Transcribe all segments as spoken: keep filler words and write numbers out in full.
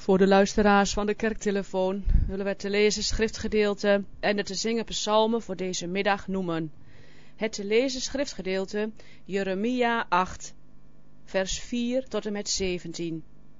Voor de luisteraars van de kerktelefoon willen we te lezen schriftgedeelte en de te zingen psalmen voor deze middag noemen. Het te lezen schriftgedeelte Jeremia acht, vers vier tot en met zeventien.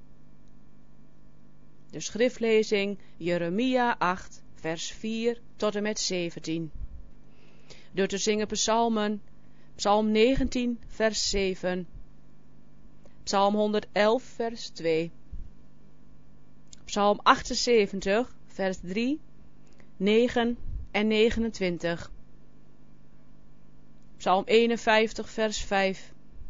De schriftlezing Jeremia acht, vers vier tot en met zeventien. De te zingen psalmen, psalm negentien, vers zeven, psalm honderdelf, vers twee, psalm achtenzeventig, vers drie, negen en negenentwintig, psalm eenenvijftig, vers vijf,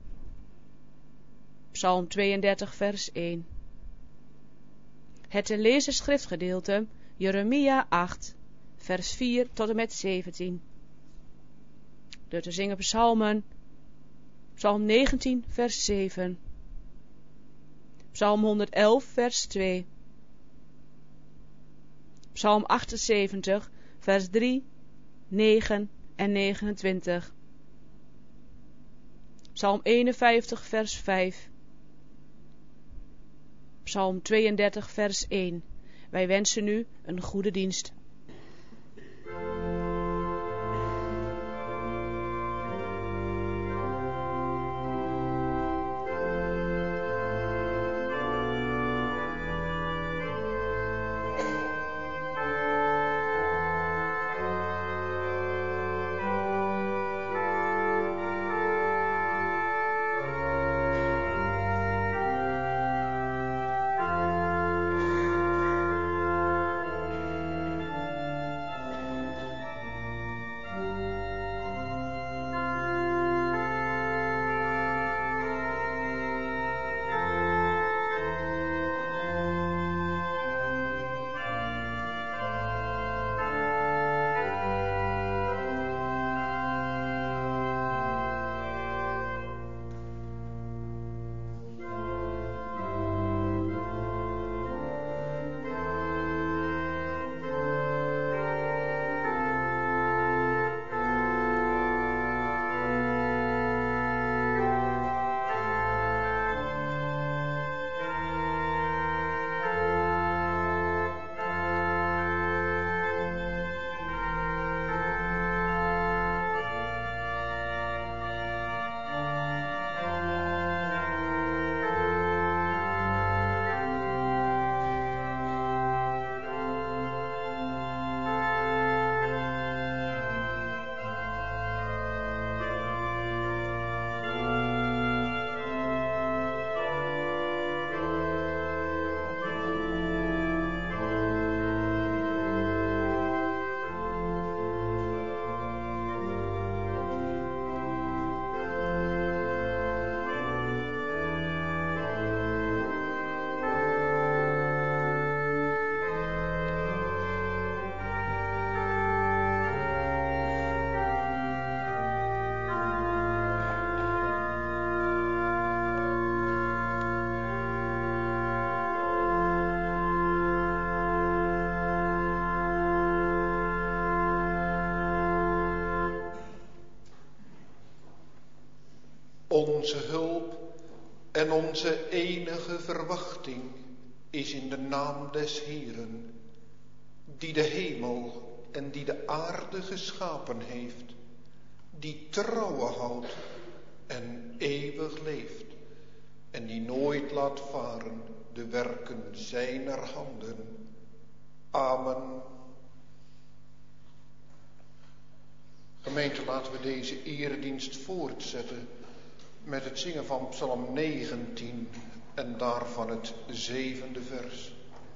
psalm tweeëndertig, vers één. Het te lezen schriftgedeelte Jeremia acht, vers vier tot en met zeventien. De te zingen psalmen, psalm negentien, vers zeven, psalm honderdelf, vers twee, psalm achtenzeventig, vers drie, negen en negenentwintig, psalm eenenvijftig, vers vijf, psalm tweeëndertig, vers één. Wij wensen u een goede dienst. Onze hulp en onze enige verwachting is in de naam des Heeren, die de hemel en die de aarde geschapen heeft, die trouwe houdt en eeuwig leeft, en die nooit laat varen de werken zijner handen. Amen. Gemeente, laten we deze eredienst voortzetten met het zingen van psalm negentien en daarvan het zevende vers.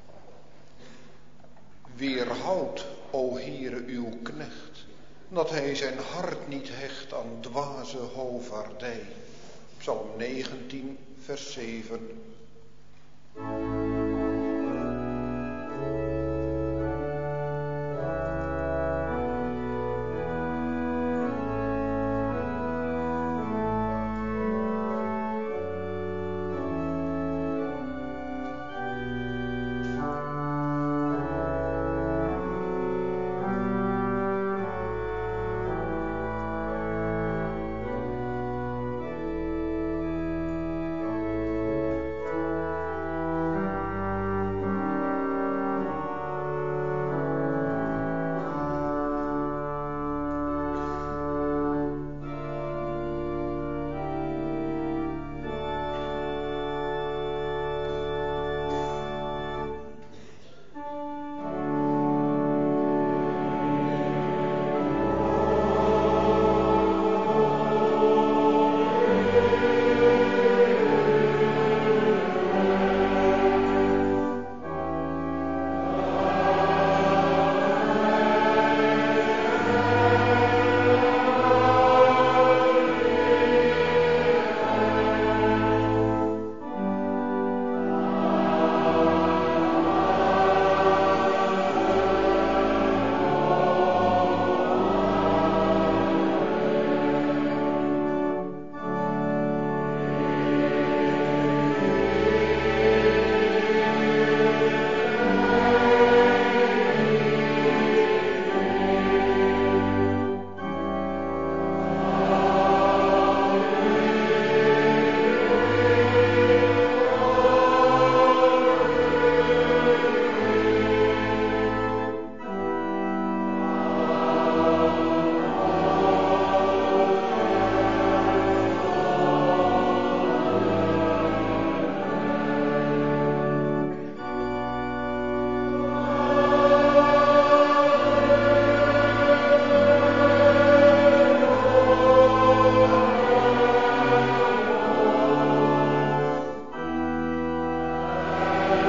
Weerhoud, o Heere, uw knecht, dat hij zijn hart niet hecht aan dwaze hovaardij. Psalm negentien, vers zeven.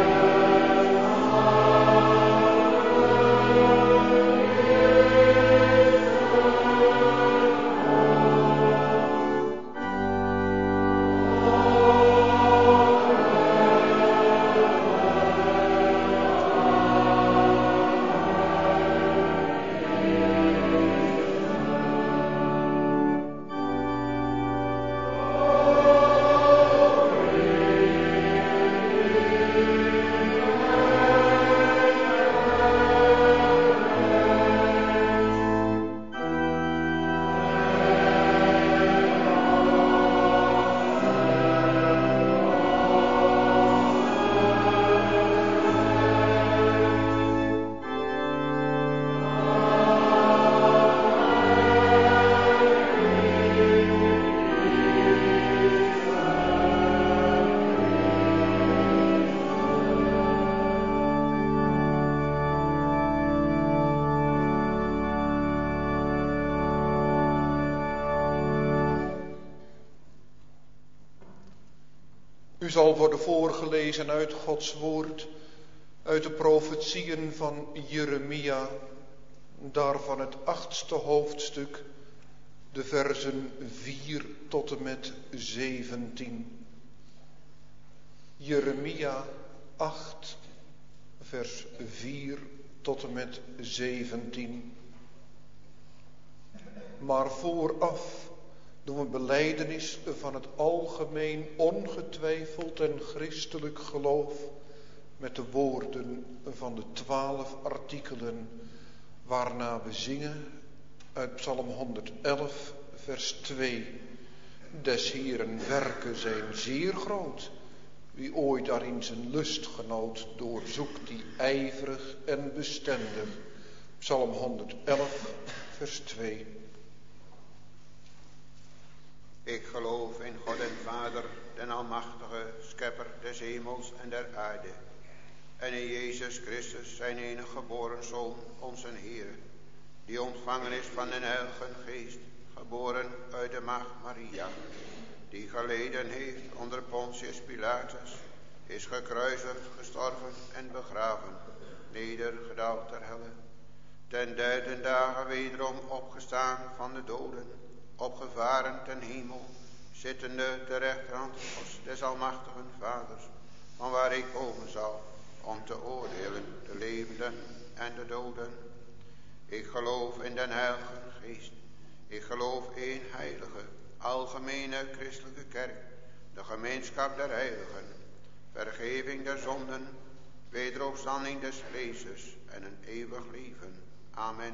U zal worden voorgelezen uit Gods woord, uit de profetieën van Jeremia, daarvan het achtste hoofdstuk, de versen vier tot en met zeventien. Jeremia acht, vers vier tot en met zeventien. Maar vooraf doen we belijdenis van het algemeen ongetwijfeld en christelijk geloof met de woorden van de twaalf artikelen, waarna we zingen uit Psalm honderdelf, vers twee. Des Heeren werken zijn zeer groot. Wie ooit daarin zijn lust genoot, doorzoekt die ijverig en bestendig. Psalm honderdelf, vers twee. Ik geloof in God en Vader, den Almachtige, Schepper des hemels en der aarde. En in Jezus Christus, zijn enige geboren Zoon, onze Heer, die ontvangen is van den Heilige Geest, geboren uit de maagd Maria, die geleden heeft onder Pontius Pilatus, is gekruisigd, gestorven en begraven, nedergedaald ter helle, ten derde dagen wederom opgestaan van de doden, opgevaren ten hemel, zittende ter rechterhand des Almachtigen Vaders, van waar ik komen zal, om te oordelen de levenden en de doden. Ik geloof in den Heilige Geest. Ik geloof in heilige, algemene christelijke kerk, de gemeenschap der heiligen, vergeving der zonden, wederopstanding des vleeses en een eeuwig leven. Amen.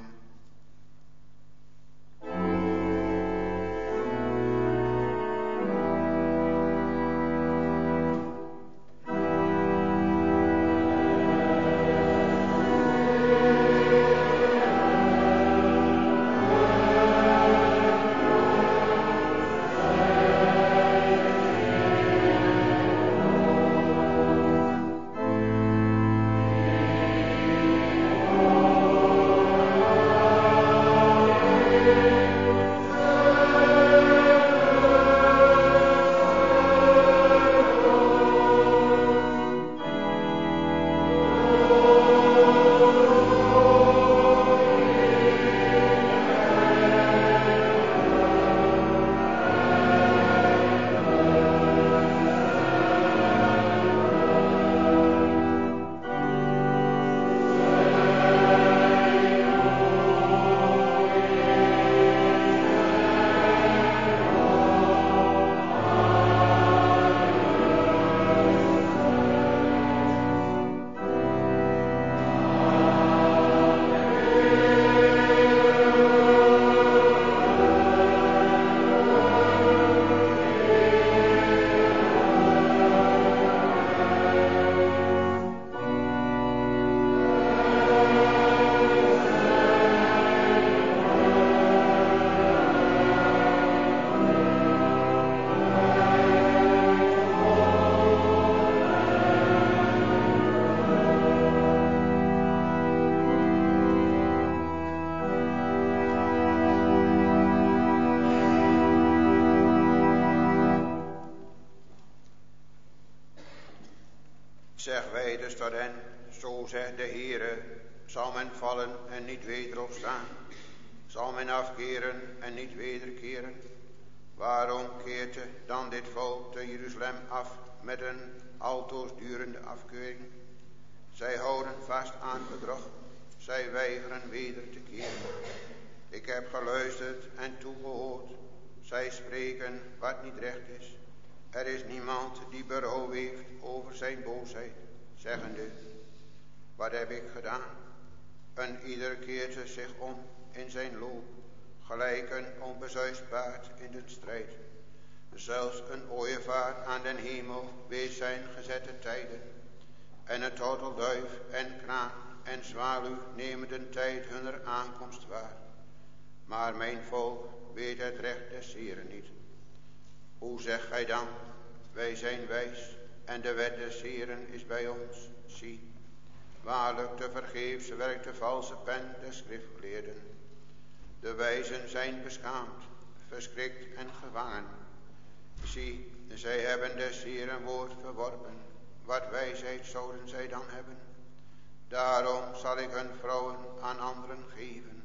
Zeg wij dus tot hen, zo zegt de Heere, zal men vallen en niet weder opstaan? Zal men afkeren en niet wederkeren? Waarom keert dan dit volk te Jeruzalem af met een altoos durende afkeuring? Zij houden vast aan bedrog, zij weigeren weder te keren. Ik heb geluisterd en toegehoord, zij spreken wat niet recht is. Er is niemand die berouw heeft over zijn boosheid, zeggende, wat heb ik gedaan? En ieder keert zich om in zijn loop, gelijk een onbezuist paard in de strijd. Zelfs een ooievaar aan den hemel weet zijn gezette tijden. En het tortelduif en kraan en zwaluw nemen de tijd hunner aankomst waar. Maar mijn volk weet het recht des Heeren niet. Hoe zegt gij dan, wij zijn wijs en de wet des Heeren is bij ons? Zie, waarlijk te vergeefs werkt de valse pen des schriftgeleerden. De wijzen zijn beschaamd, verschrikt en gevangen. Zie, zij hebben des Heeren woord verworpen. Wat wijsheid zouden zij dan hebben? Daarom zal ik hun vrouwen aan anderen geven,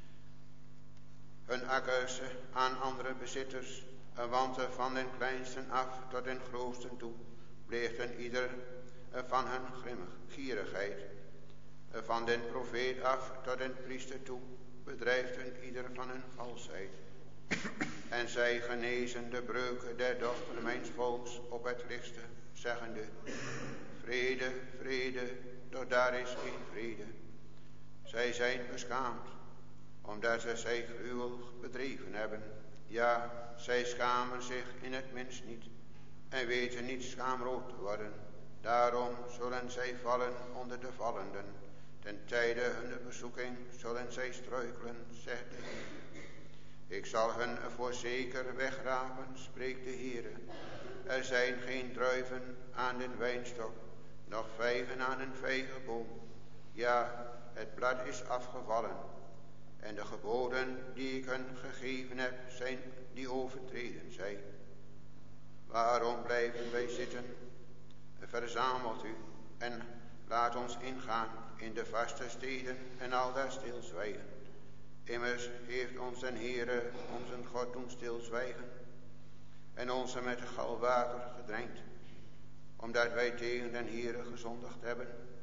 hun akkers aan andere bezitters, want van den kleinsten af tot den grootsten toe pleegden ieder van hun grimmig gierigheid. Van den profeet af tot den priester toe bedrijfden ieder van hun valsheid. En zij genezen de breuken der dochter mijns volks op het lichtste, zeggende, vrede, vrede, doch daar is geen vrede. Zij zijn beschaamd, omdat ze zij gruwel bedreven hebben. Ja, zij schamen zich in het minst niet, en weten niet schaamrood te worden. Daarom zullen zij vallen onder de vallenden. Ten tijde hun bezoeking zullen zij struikelen, zegt de Heer. Ik zal hun voorzeker wegrapen, spreekt de Heere. Er zijn geen druiven aan den wijnstok, noch vijgen aan een vijgenboom. Ja, het blad is afgevallen. En de geboden die ik hun gegeven heb, zijn die overtreden zijn. Waarom blijven wij zitten? Verzamelt u en laat ons ingaan in de vaste steden en aldaar stilzwijgen. Immers heeft ons den Heere, onze God, doen stilzwijgen en ons met galwater gedrenkt, omdat wij tegen den Heere gezondigd hebben.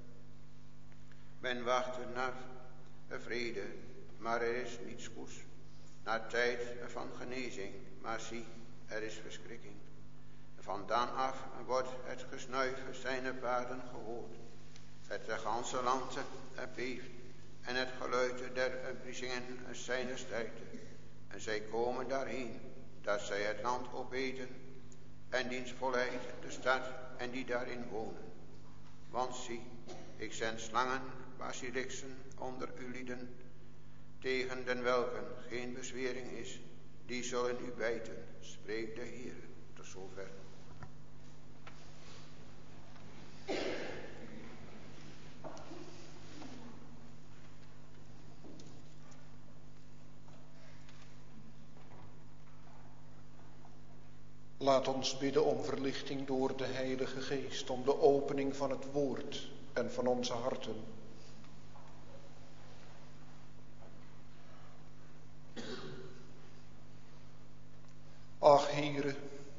Men wacht naar vrede, maar er is niets goeds. Naar tijd van genezing, maar zie, er is verschrikking. Van dan af wordt het gesnuif zijner paarden gehoord. Het ganse land beeft en het geluid der briesingen zijner sterkte. En zij komen daarheen, dat zij het land opeten en diens volheid de stad en die daarin wonen. Want zie, ik zend slangen, basiliksen onder uw lieden, tegen den welken geen bezwering is, die zullen u bijten, spreekt de Heer. Tot zover. Laat ons bidden om verlichting door de Heilige Geest, om de opening van het woord en van onze harten. Ach, Heere,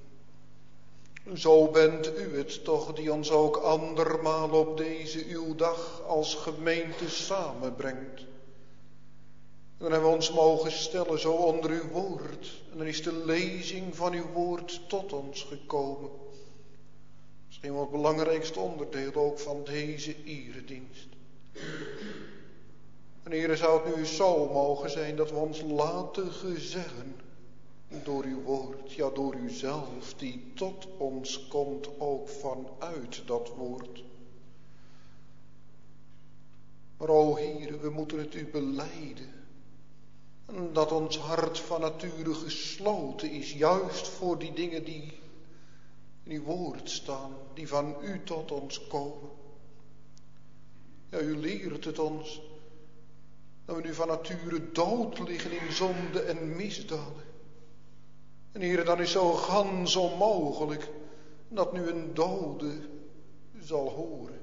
zo bent u het toch die ons ook andermaal op deze uw dag als gemeente samenbrengt. Dan hebben we ons mogen stellen zo onder uw woord. En dan is de lezing van uw woord tot ons gekomen. Misschien wel het belangrijkste onderdeel ook van deze eredienst. En Heere, zou het nu zo mogen zijn dat we ons laten gezeggen door uw woord, ja door uzelf, die tot ons komt ook vanuit dat woord. Maar o Heere, we moeten het u belijden. En dat ons hart van nature gesloten is, juist voor die dingen die in uw woord staan, die van u tot ons komen. Ja, u leert het ons, dat we nu van nature dood liggen in zonde en misdaden. En Heere, dan is zo gans onmogelijk dat nu een dode zal horen.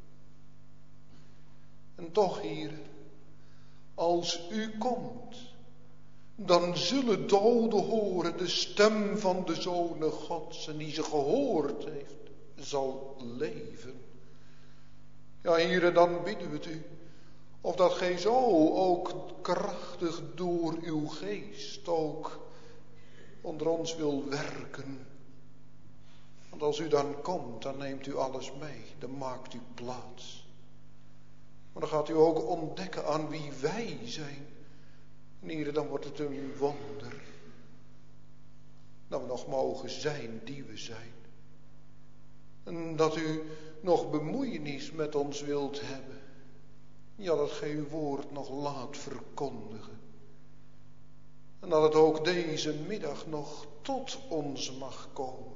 En toch, Heere, als u komt, dan zullen doden horen de stem van de Zoon Gods, en die ze gehoord heeft, zal leven. Ja, Heere, dan bidden we het u, of dat gij zo ook krachtig door uw geest ook onder ons wil werken. Want als u dan komt, dan neemt u alles mee, dan maakt u plaats. Maar dan gaat u ook ontdekken aan wie wij zijn. En Heere, dan wordt het een wonder dat we nog mogen zijn die we zijn. En dat u nog bemoeienis met ons wilt hebben. Ja, dat gij uw woord nog laat verkondigen. En dat het ook deze middag nog tot ons mag komen.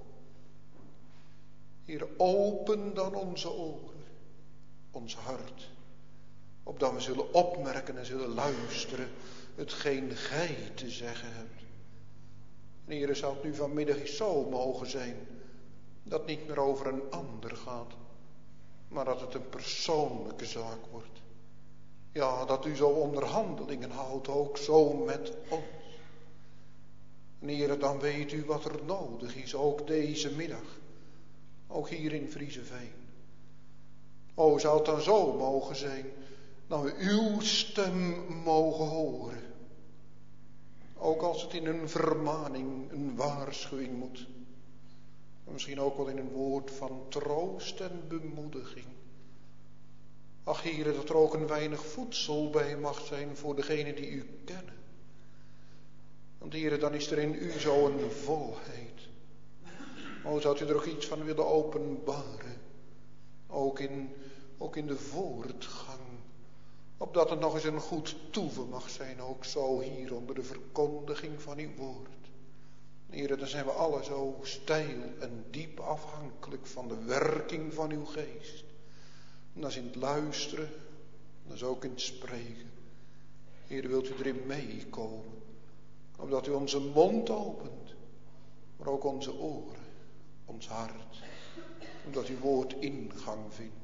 Heer, open dan onze oren, ons hart, opdat we zullen opmerken en zullen luisteren hetgeen gij te zeggen hebt. En Heer, zou het nu vanmiddag eens zo mogen zijn, dat het niet meer over een ander gaat, maar dat het een persoonlijke zaak wordt. Ja, dat u zo onderhandelingen houdt, ook zo met ons. En Heer, dan weet u wat er nodig is, ook deze middag. Ook hier in Vriezeveen. O, zou het dan zo mogen zijn, dat we uw stem mogen horen. Ook als het in een vermaning, een waarschuwing moet. Misschien ook wel in een woord van troost en bemoediging. Ach, Heere, dat er ook een weinig voedsel bij mag zijn voor degenen die u kennen. Want Heere, dan is er in u zo'n volheid. O, zou u er ook iets van willen openbaren. Ook in, ook in de voortgang. Opdat het nog eens een goed toeven mag zijn. Ook zo hier onder de verkondiging van uw woord. Heere, dan zijn we alle zo steil en diep afhankelijk van de werking van uw geest. En dat is in het luisteren. Dat is ook in het spreken. Heere, wilt u erin meekomen. Opdat u onze mond opent. Maar ook onze oren. Ons hart. Omdat uw woord ingang vindt.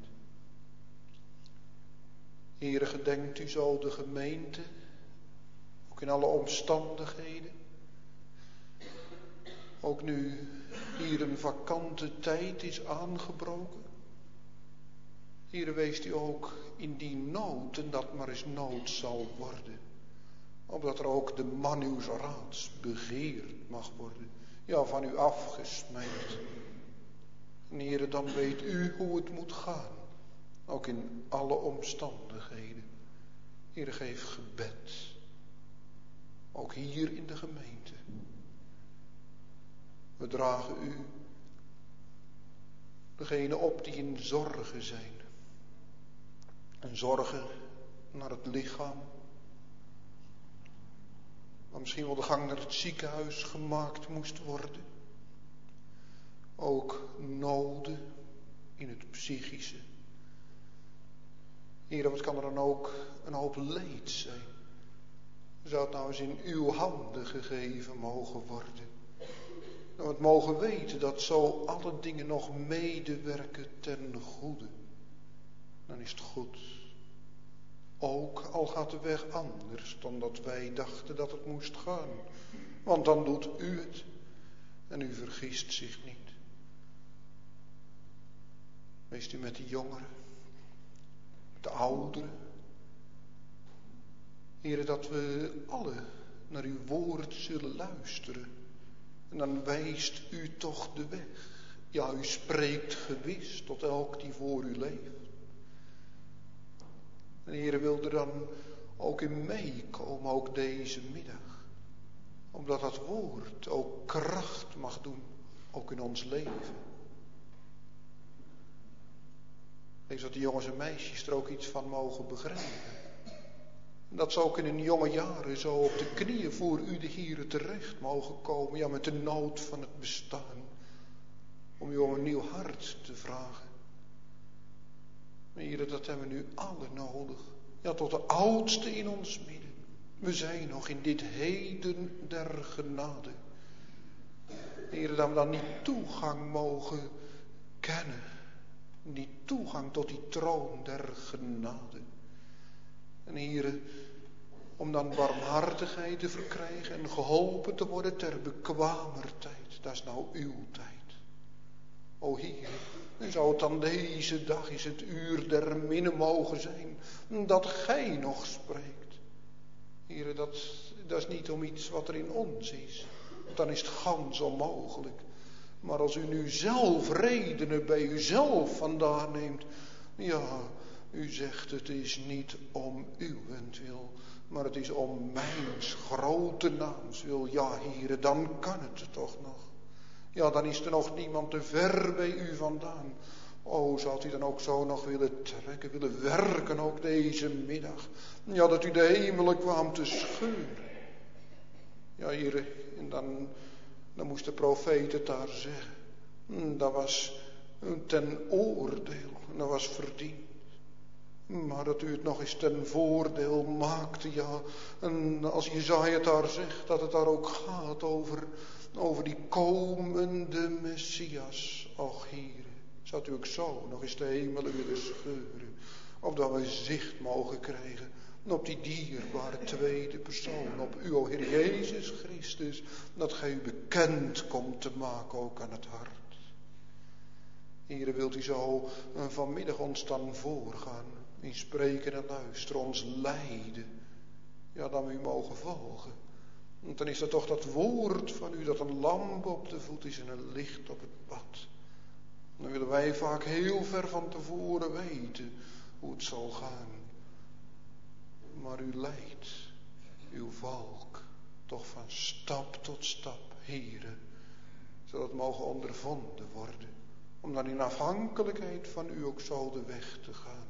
Heere, gedenkt u zo de gemeente. Ook in alle omstandigheden. Ook nu hier een vakante tijd is aangebroken. Heere, weest u ook in die nood en dat maar eens nood zal worden. Opdat er ook de man uws raads begeerd mag worden. Ja, van u afgesmeed. En Heere, dan weet u hoe het moet gaan. Ook in alle omstandigheden. Heere, geef gebed. Ook hier in de gemeente. We dragen u degene op die in zorgen zijn. En zorgen naar het lichaam. Maar misschien wel de gang naar het ziekenhuis gemaakt moest worden. Ook noden in het psychische. Heer, wat kan er dan ook een hoop leed zijn? Zou het nou eens in uw handen gegeven mogen worden? Dat we het mogen weten dat zo alle dingen nog medewerken ten goede. Dan is het goed. Ook al gaat de weg anders dan dat wij dachten dat het moest gaan. Want dan doet u het. En u vergist zich niet. Wees u met de jongeren. Met de ouderen. Heere, dat we alle naar uw woord zullen luisteren. En dan wijst u toch de weg. Ja, u spreekt gewis tot elk die voor u leeft. En Heere, wil er dan ook in meekomen, ook deze middag. Omdat dat woord ook kracht mag doen, ook in ons leven. Wees dat de jongens en meisjes er ook iets van mogen begrijpen. En dat ze ook in hun jonge jaren zo op de knieën voor u de Heere terecht mogen komen. Ja, met de nood van het bestaan. Om u om een nieuw hart te vragen. Heere, dat hebben we nu alle nodig. Ja, tot de oudste in ons midden. We zijn nog in dit heden der genade. Heere, dat we dan niet toegang mogen kennen. die toegang tot die troon der genade. En Heere, om dan barmhartigheid te verkrijgen en geholpen te worden ter bekwamer tijd, dat is nou uw tijd. O Heere, en zou het dan deze dag is het uur der minne mogen zijn, dat gij nog spreekt. Heere, dat, dat is niet om iets wat er in ons is, dan is het gans onmogelijk. Maar als u nu zelf redenen bij uzelf vandaan neemt, ja, u zegt het is niet om uwentwil, maar het is om mijns grote naams wil. Ja, Heere, dan kan het toch nog. Ja, dan is er nog niemand te ver bij u vandaan. O, zou u dan ook zo nog willen trekken, willen werken ook deze middag. Ja, dat u de hemelen kwam te scheuren. Ja, Heere, en dan, dan moest de profeet het daar zeggen. Dat was ten oordeel, dat was verdiend. Maar dat u het nog eens ten voordeel maakte, ja. En als Jesaja het daar zegt, dat het daar ook gaat over, over die komende Messias. Och, Heere, zou u ook zo nog eens de hemelen willen scheuren. Opdat we zicht mogen krijgen op die dierbare tweede persoon, op u, o Heer Jezus Christus. Dat gij u bekend komt te maken ook aan het hart. Heere, wilt u zo vanmiddag ons dan voorgaan, in spreken en luisteren, ons leiden. Ja, dan we u mogen volgen. Want dan is dat toch dat woord van u dat een lamp op de voet is en een licht op het pad. Dan willen wij vaak heel ver van tevoren weten hoe het zal gaan. Maar u leidt uw volk toch van stap tot stap, Heere, zodat het mogen ondervonden worden. Om dan in afhankelijkheid van u ook zo de weg te gaan.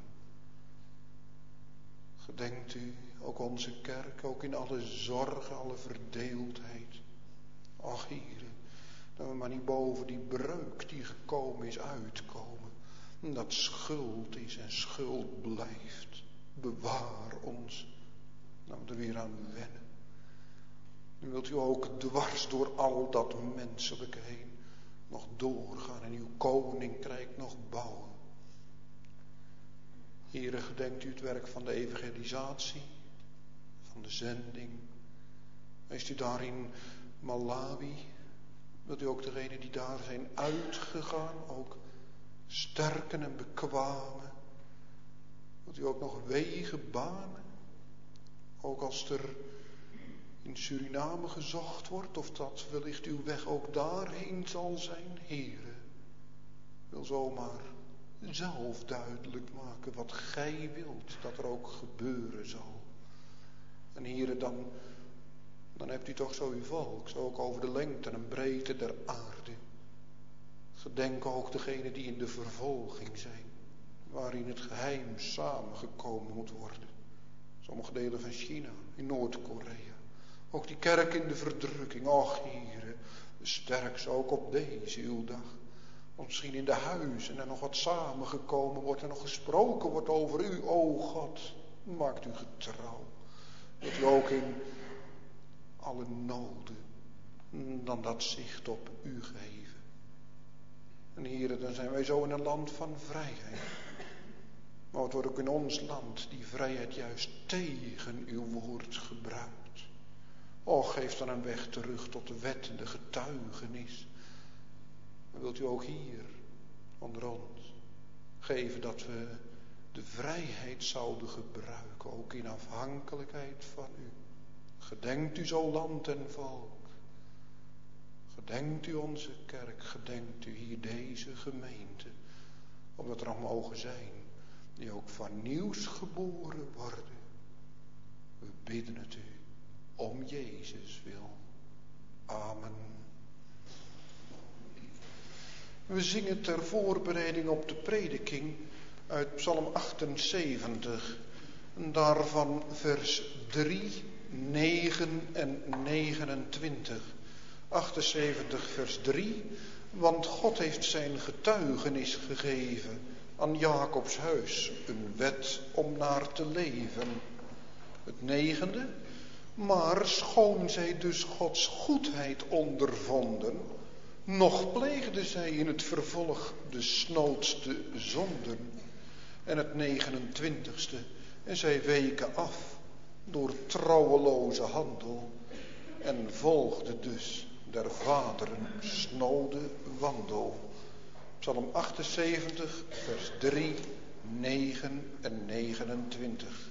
Gedenkt u ook onze kerk, ook in alle zorgen, alle verdeeldheid. Ach, Heere, dat we maar niet boven die breuk die gekomen is uitkomen. Dat schuld is en schuld blijft. Bewaar ons. Dat we er weer aan wennen. Nu wilt u ook dwars door al dat menselijke heen nog doorgaan en uw koninkrijk nog bouwen. Heere, gedenkt u het werk van de evangelisatie, van de zending. Wees u daar in Malawi, wilt u ook degenen die daar zijn uitgegaan ook sterken en bekwamen. Wilt u ook nog wegen banen, ook als er in Suriname gezocht wordt, of dat wellicht uw weg ook daarheen zal zijn, Heere. Wil zomaar zelf duidelijk maken wat gij wilt dat er ook gebeuren zal. En Heere, dan, dan hebt u toch zo uw volk, zo ook over de lengte en breedte der aarde. Gedenk ook degenen die in de vervolging zijn, waarin het geheim samengekomen moet worden. Sommige delen van China, in Noord-Korea. Ook die kerk in de verdrukking. Och, Heere, sterk ze ook op deze uw dag. Of misschien in de huizen er nog wat samengekomen wordt en nog gesproken wordt over u. O God, maakt u getrouw. Dat u ook in alle noden dan dat zicht op u geven. En Heere, dan zijn wij zo in een land van vrijheid. Maar het wordt ook in ons land die vrijheid juist tegen uw woord gebruikt. O, geef dan een weg terug tot de wet en de getuigenis. Maar wilt u ook hier onder ons geven dat we de vrijheid zouden gebruiken, ook in afhankelijkheid van u. Gedenkt u zo land en volk. Gedenkt u onze kerk, gedenkt u hier deze gemeente. Opdat er nog mogen zijn die ook van nieuws geboren worden. We bidden het u om Jezus wil. Amen. We zingen ter voorbereiding op de prediking uit Psalm achtenzeventig. En daarvan vers drie, negen en negenentwintig. achtenzeventig vers drie. Want God heeft zijn getuigenis gegeven aan Jacobs huis, een wet om naar te leven. Het negende. Maar schoon zij dus Gods goedheid ondervonden, Nog pleegden zij in het vervolg de snoodste zonden en het negenentwintigste, en zij weken af door trouweloze handel en volgde dus der vaderen snode wandel. Psalm achtenzeventig, vers drie, negen en negenentwintig.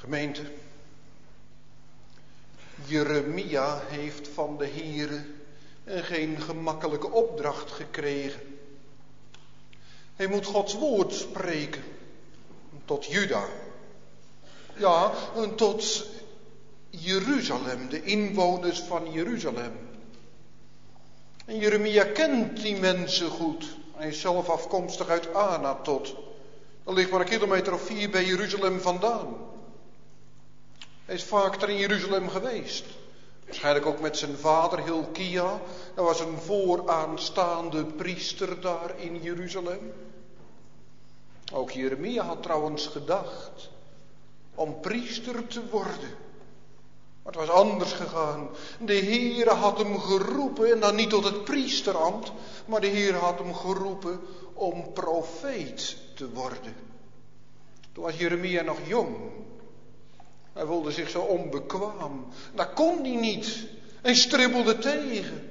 Gemeente, Jeremia heeft van de Heere geen gemakkelijke opdracht gekregen. Hij moet Gods woord spreken tot Juda. Ja, tot Jeruzalem, de inwoners van Jeruzalem. En Jeremia kent die mensen goed. Hij is zelf afkomstig uit Anatot. Dat ligt maar een kilometer of vier bij Jeruzalem vandaan. Hij is vaak er in Jeruzalem geweest. Waarschijnlijk ook met zijn vader Hilkia. Hij was een vooraanstaande priester daar in Jeruzalem. Ook Jeremia had trouwens gedacht om priester te worden. Maar het was anders gegaan. De Heere had hem geroepen, en dan niet tot het priesterambt, maar de Heere had hem geroepen om profeet te worden. Toen was Jeremia nog jong. Hij voelde zich zo onbekwaam. Dat kon hij niet. Hij stribbelde tegen.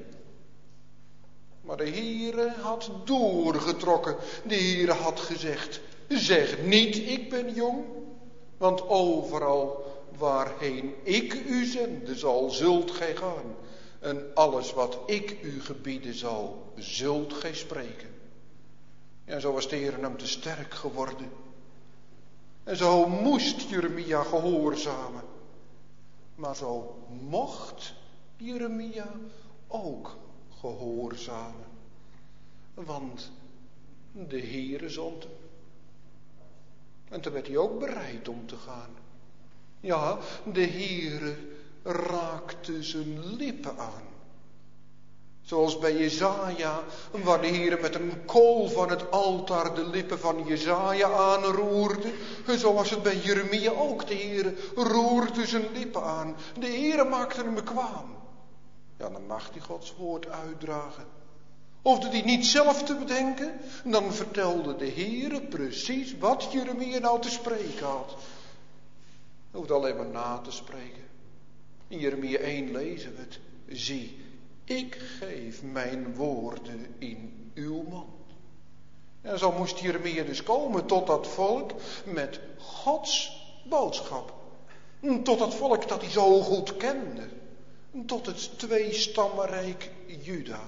Maar de Heere had doorgetrokken. De Heere had gezegd, zeg niet ik ben jong, want overal waarheen ik u zenden zal, zult gij gaan. En alles wat ik u gebieden zal, zult gij spreken. En zo was de Heer hem te sterk geworden. En zo moest Jeremia gehoorzamen. Maar zo mocht Jeremia ook gehoorzamen. Want de Heere zond hem. En toen werd hij ook bereid om te gaan. Ja, de Heere raakte zijn lippen aan. Zoals bij Jesaja, waar de Heere met een kool van het altaar de lippen van Jesaja aanroerde. En zo was het bij Jeremia ook. De Heere roerde zijn lippen aan. De Heere maakte hem bekwaam. Ja, dan mag hij Gods woord uitdragen. Hoefde hij niet zelf te bedenken, dan vertelde de Heere precies wat Jeremia nou te spreken had. Hij hoefde alleen maar na te spreken. In Jeremia één lezen we het. Zie, ik geef mijn woorden in uw mond. En zo moest Jeremia dus komen tot dat volk met Gods boodschap. Tot dat volk dat hij zo goed kende. Tot het tweestammenrijk Juda.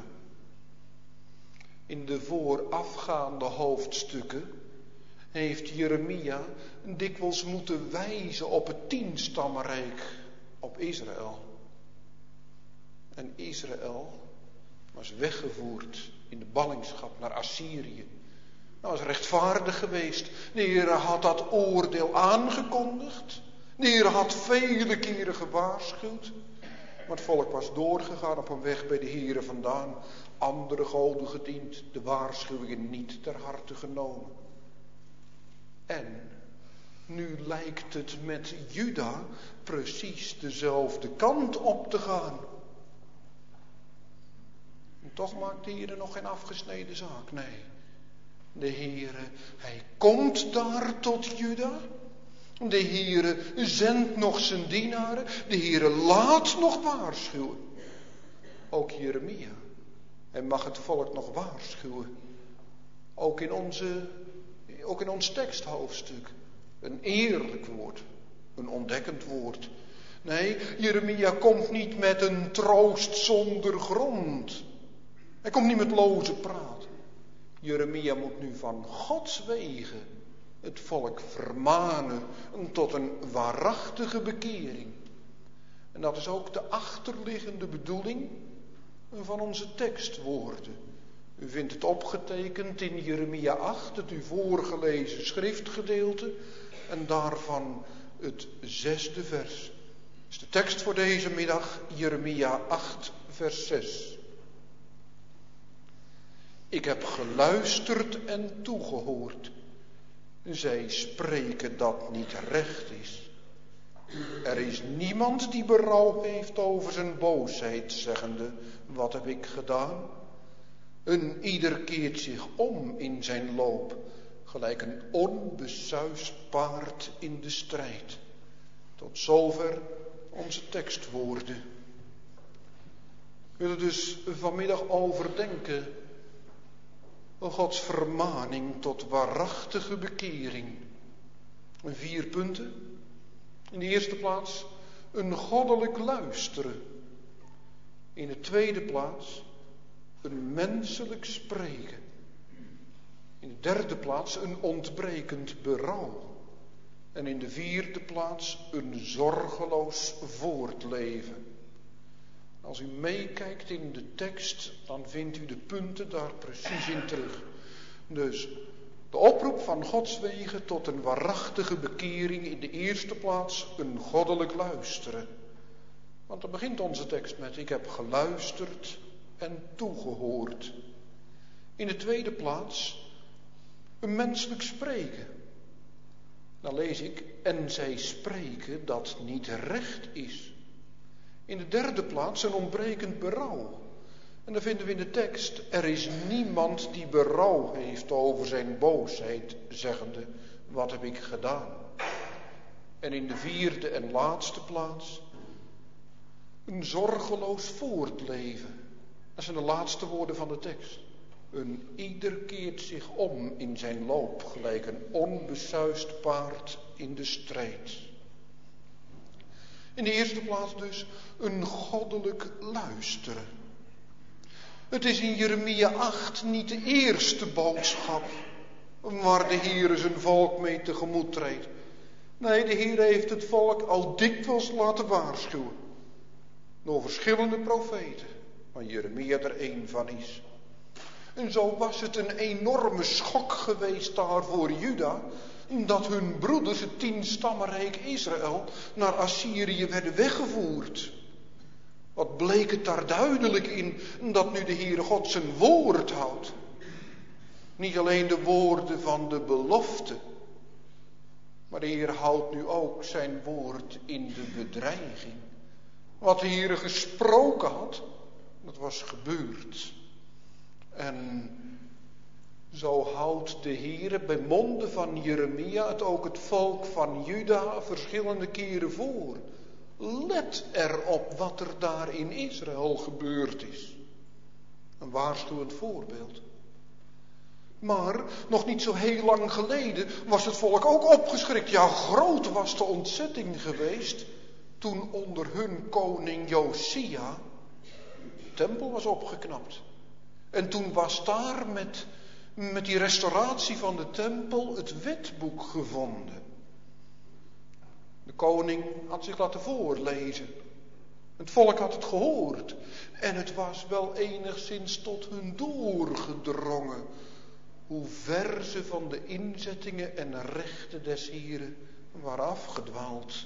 In de voorafgaande hoofdstukken heeft Jeremia dikwijls moeten wijzen op het tienstammenrijk, op Israël. En Israël was weggevoerd in de ballingschap naar Assyrië. Dat was rechtvaardig geweest. De Heer had dat oordeel aangekondigd. De Heer had vele keren gewaarschuwd. Maar het volk was doorgegaan op een weg bij de Heer vandaan. Andere goden gediend, de waarschuwingen niet ter harte genomen. En nu lijkt het met Juda precies dezelfde kant op te gaan. En toch maakt de Heer nog geen afgesneden zaak, nee. De Heere, hij komt daar tot Juda. De Heere zendt nog zijn dienaren. De Heere laat nog waarschuwen. Ook Jeremia. Hij mag het volk nog waarschuwen. Ook in, onze, ook in ons teksthoofdstuk. Een eerlijk woord. Een ontdekkend woord. Nee, Jeremia komt niet met een troost zonder grond. Hij komt niet met loze praat. Jeremia moet nu van Gods wegen het volk vermanen tot een waarachtige bekering. En dat is ook de achterliggende bedoeling van onze tekstwoorden. U vindt het opgetekend in Jeremia acht, het u voorgelezen schriftgedeelte, en daarvan het zesde vers. Dat is de tekst voor deze middag, Jeremia acht, vers zes. Ik heb geluisterd en toegehoord. Zij spreken dat niet recht is. Er is niemand die berouw heeft over zijn boosheid, zeggende, wat heb ik gedaan? Een ieder keert zich om in zijn loop, gelijk een onbesuisd paard in de strijd. Tot zover onze tekstwoorden. We willen dus vanmiddag overdenken Gods vermaning tot waarachtige bekering. Vier punten. In de eerste plaats een goddelijk luisteren. In de tweede plaats een menselijk spreken. In de derde plaats een ontbrekend berouw. En in de vierde plaats een zorgeloos voortleven. Als u meekijkt in de tekst, dan vindt u de punten daar precies in terug. Dus de oproep van Gods wegen tot een waarachtige bekering, in de eerste plaats een goddelijk luisteren. Want dan begint onze tekst met: ik heb geluisterd en toegehoord. In de tweede plaats een menselijk spreken. Dan lees ik: en zij spreken dat niet recht is. In de derde plaats een ontbrekend berouw. En dan vinden we in de tekst: er is niemand die berouw heeft over zijn boosheid, zeggende: wat heb ik gedaan? En in de vierde en laatste plaats een zorgeloos voortleven. Dat zijn de laatste woorden van de tekst. Een ieder keert zich om in zijn loop, gelijk een onbesuist paard in de strijd. In de eerste plaats dus een goddelijk luisteren. Het is in Jeremia acht niet de eerste boodschap waar de Heer zijn volk mee tegemoet treedt. Nee, de Heer heeft het volk al dikwijls laten waarschuwen. Door verschillende profeten, waar Jeremia er één van is. En zo was het een enorme schok geweest daar voor Juda, dat hun broeders, het tienstammenrijk Israël, naar Assyrië werden weggevoerd. Wat bleek het daar duidelijk in, dat nu de Heere God zijn woord houdt. Niet alleen de woorden van de belofte, maar de Heer houdt nu ook zijn woord in de bedreiging. Wat de Heere gesproken had, dat was gebeurd. En zo houdt de Heere bij monden van Jeremia het ook het volk van Juda verschillende keren voor. Let erop wat er daar in Israël gebeurd is. Een waarschuwend voorbeeld. Maar nog niet zo heel lang geleden was het volk ook opgeschrikt. Ja, groot was de ontzetting geweest toen onder hun koning Josia de tempel was opgeknapt. En toen was daar met, met die restauratie van de tempel het wetboek gevonden. De koning had zich laten voorlezen. Het volk had het gehoord. En het was wel enigszins tot hun doorgedrongen hoe ver ze van de inzettingen en rechten des Heren waren afgedwaald.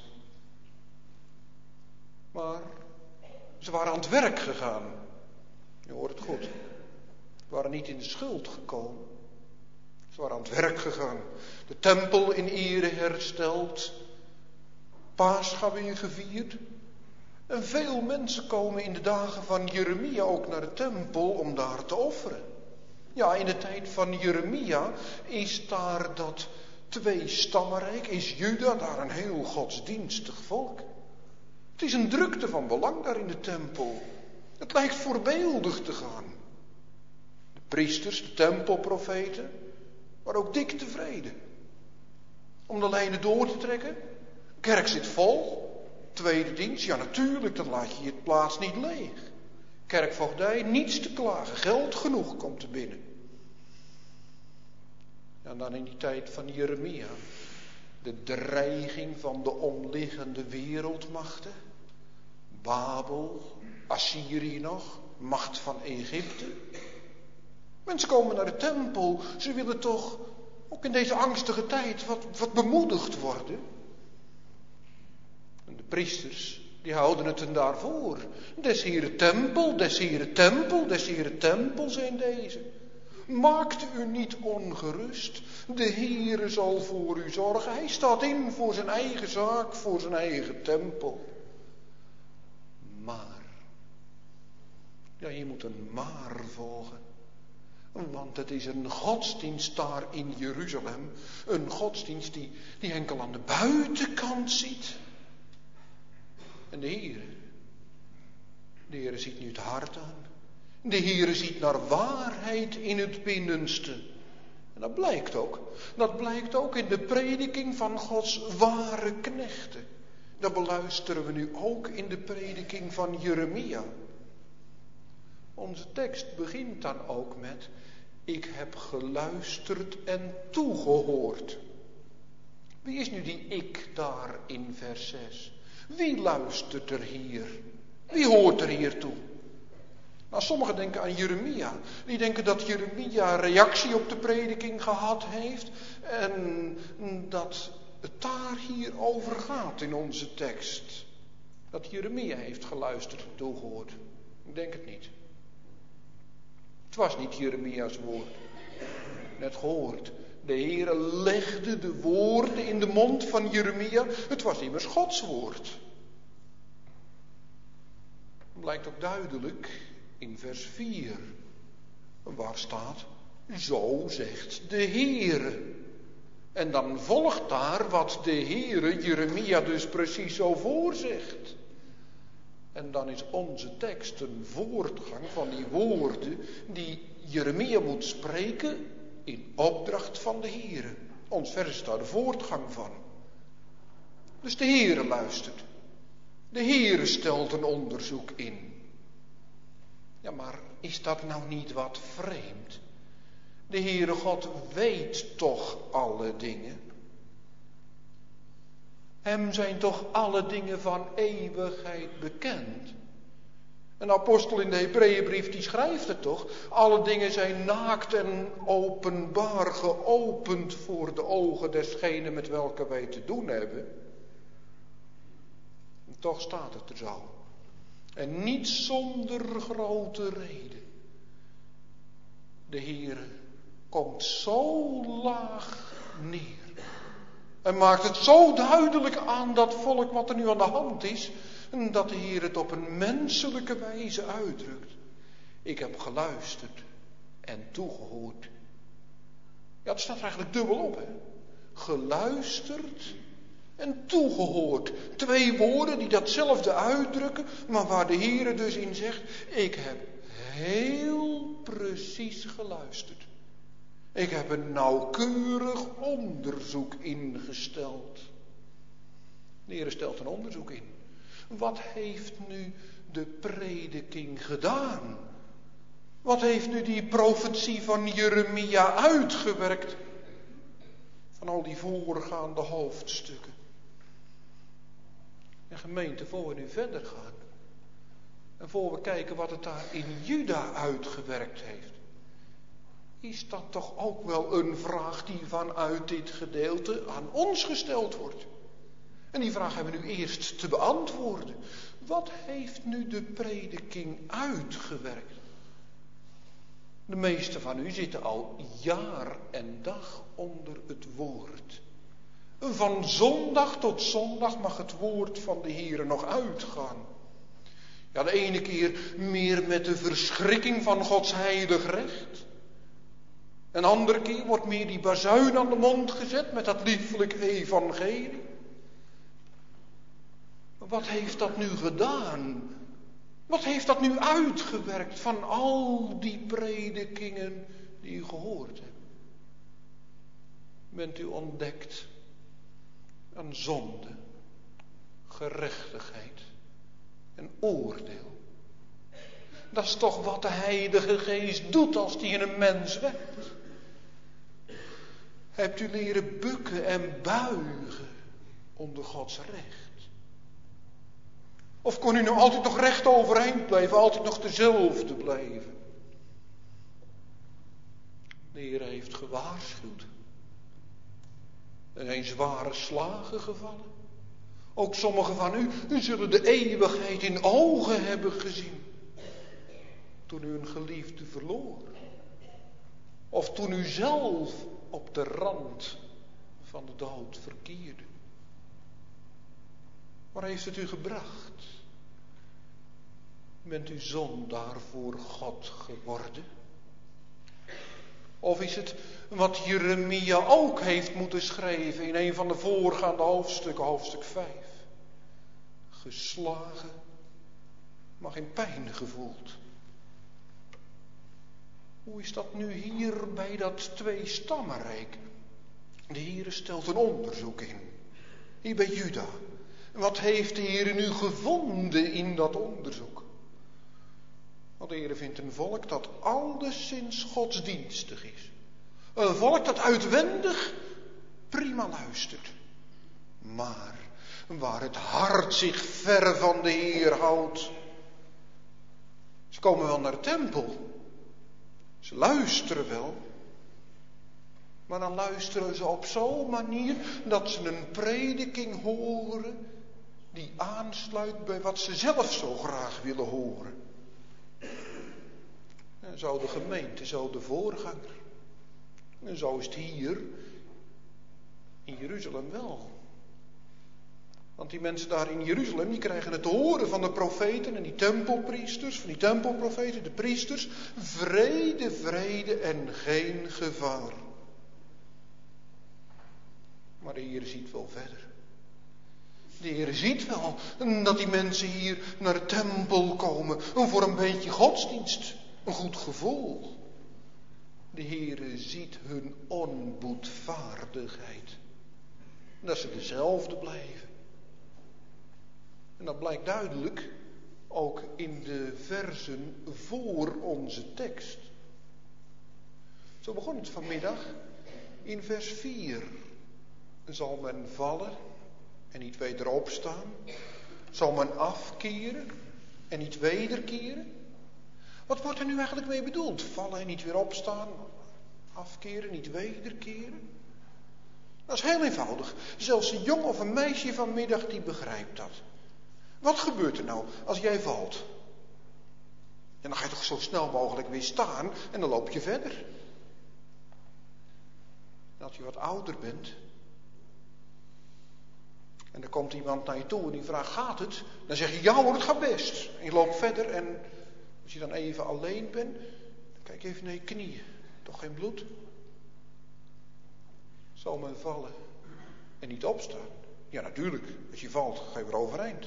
Maar ze waren aan het werk gegaan. Je hoort het goed. Ze waren niet in de schuld gekomen. Ze waren aan het werk gegaan. De tempel in ere hersteld. Paascha weer gevierd. En veel mensen komen in de dagen van Jeremia ook naar de tempel om daar te offeren. Ja, in de tijd van Jeremia is daar dat twee stammenrijk, is Juda daar een heel godsdienstig volk. Het is een drukte van belang daar in de tempel. Het lijkt voorbeeldig te gaan. De priesters, de tempelprofeten, waren ook dik tevreden. Om de lijnen door te trekken. Kerk zit vol. Tweede dienst, ja natuurlijk, dan laat je je plaats niet leeg. Kerkvoogdij, niets te klagen, geld genoeg komt er binnen. En dan in die tijd van Jeremia, de dreiging van de omliggende wereldmachten. Babel, Assyrië nog, macht van Egypte. Mensen komen naar de tempel, ze willen toch ook in deze angstige tijd wat, wat bemoedigd worden. En de priesters, die houden het hen daarvoor. Des Heere tempel, des Heere tempel, des Heere tempel zijn deze. Maakt u niet ongerust. De Heere zal voor u zorgen. Hij staat in voor zijn eigen zaak, voor zijn eigen tempel. Maar, ja, je moet een maar volgen. Want het is een godsdienst daar in Jeruzalem. Een godsdienst die, die enkel aan de buitenkant ziet. En de Heere, de Heere ziet nu het hart aan. De Heere ziet naar waarheid in het binnenste. En dat blijkt ook. Dat blijkt ook in de prediking van Gods ware knechten. Dat beluisteren we nu ook in de prediking van Jeremia. Onze tekst begint dan ook met: ik heb geluisterd en toegehoord. Wie is nu die ik daar in vers zes? Wie luistert er hier? Wie hoort er hier toe? Nou, sommigen denken aan Jeremia. Die denken dat Jeremia reactie op de prediking gehad heeft. En dat het daar hier over gaat in onze tekst. Dat Jeremia heeft geluisterd en toegehoord. Ik denk het niet. Het was niet Jeremia's woord. Net gehoord. De Heere legde de woorden in de mond van Jeremia. Het was immers Gods woord. Dat blijkt ook duidelijk in vers vier. Waar staat: zo zegt de Heere. En dan volgt daar wat de Heere Jeremia dus precies zo voorzegt. En dan is onze tekst een voortgang van die woorden die Jeremia moet spreken in opdracht van de Heere. Ons vers is daar de voortgang van. Dus de Heere luistert. De Heere stelt een onderzoek in. Ja, maar is dat nou niet wat vreemd? De Heere God weet toch alle dingen? Hem zijn toch alle dingen van eeuwigheid bekend? Een apostel in de Hebreeënbrief die schrijft het toch? Alle dingen zijn naakt en openbaar geopend voor de ogen desgenen met welke wij te doen hebben. En toch staat het er zo. En niet zonder grote reden. De Heere komt zo laag neer. En maakt het zo duidelijk aan dat volk wat er nu aan de hand is. En dat de Heer het op een menselijke wijze uitdrukt. Ik heb geluisterd en toegehoord. Ja, het staat er eigenlijk dubbel op, hè. Geluisterd en toegehoord. Twee woorden die datzelfde uitdrukken, maar waar de Heer dus in zegt: ik heb heel precies geluisterd. Ik heb een nauwkeurig onderzoek ingesteld. De Heer stelt een onderzoek in. Wat heeft nu de prediking gedaan? Wat heeft nu die profetie van Jeremia uitgewerkt? Van al die voorgaande hoofdstukken. En gemeente, voor we nu verder gaan. En voor we kijken wat het daar in Juda uitgewerkt heeft. Is dat toch ook wel een vraag die vanuit dit gedeelte aan ons gesteld wordt? En die vraag hebben we nu eerst te beantwoorden. Wat heeft nu de prediking uitgewerkt? De meesten van u zitten al jaar en dag onder het woord. Van zondag tot zondag mag het woord van de Heere nog uitgaan. Ja, de ene keer meer met de verschrikking van Gods heilig recht. Een andere keer wordt meer die bazuin aan de mond gezet met dat lieflijk evangelie. Wat heeft dat nu gedaan? Wat heeft dat nu uitgewerkt van al die predikingen die u gehoord hebt? Bent u ontdekt aan zonde, gerechtigheid en oordeel? Dat is toch wat de Heilige Geest doet als die in een mens werkt. Hebt u leren bukken en buigen onder Gods recht? Of kon u nou altijd nog recht overeind blijven, altijd nog dezelfde blijven? De Heer heeft gewaarschuwd. Er zijn zware slagen gevallen. Ook sommigen van u, u zullen de eeuwigheid in ogen hebben gezien. Toen u een geliefde verloor. Of toen u zelf op de rand van de dood verkeerde. Waar heeft het u gebracht? Bent u zondaar voor God geworden? Of is het wat Jeremia ook heeft moeten schrijven in een van de voorgaande hoofdstukken, hoofdstuk vijf? Geslagen, maar geen pijn gevoeld. Hoe is dat nu hier bij dat twee-stammenrijk? De Heere stelt een onderzoek in. Hier bij Juda. Wat heeft de Heer nu gevonden in dat onderzoek? Want de Heer vindt een volk dat alleszins godsdienstig is. Een volk dat uitwendig prima luistert. Maar waar het hart zich ver van de Heer houdt. Ze komen wel naar de tempel. Ze luisteren wel. Maar dan luisteren ze op zo'n manier dat ze een prediking horen die aansluit bij wat ze zelf zo graag willen horen. En zo de gemeente, zo de voorganger. En zo is het hier in Jeruzalem wel. Want die mensen daar in Jeruzalem, die krijgen het te horen van de profeten en die tempelpriesters, van die tempelprofeten, de priesters. Vrede, vrede en geen gevaar. Maar de Heer ziet wel verder. De Heer ziet wel dat die mensen hier naar de tempel komen voor een beetje godsdienst, een goed gevoel. De Heer ziet hun onboedvaardigheid. Dat ze dezelfde blijven. En dat blijkt duidelijk ook in de versen voor onze tekst. Zo begon het vanmiddag in vers vier. Zal men vallen en niet weder opstaan? Zal men afkeren en niet wederkeren? Wat wordt er nu eigenlijk mee bedoeld? Vallen en niet weer opstaan? Afkeren, niet wederkeren? Dat is heel eenvoudig. Zelfs een jong of een meisje vanmiddag die begrijpt dat. Wat gebeurt er nou als jij valt? En dan ga je toch zo snel mogelijk weer staan en dan loop je verder. En als je wat ouder bent en er komt iemand naar je toe en die vraagt, gaat het? Dan zeg je, ja hoor, het gaat best. En je loopt verder en als je dan even alleen bent, dan kijk je even naar je knieën. Toch geen bloed? Zal men vallen en niet opstaan? Ja, natuurlijk. Als je valt, ga je weer overeind.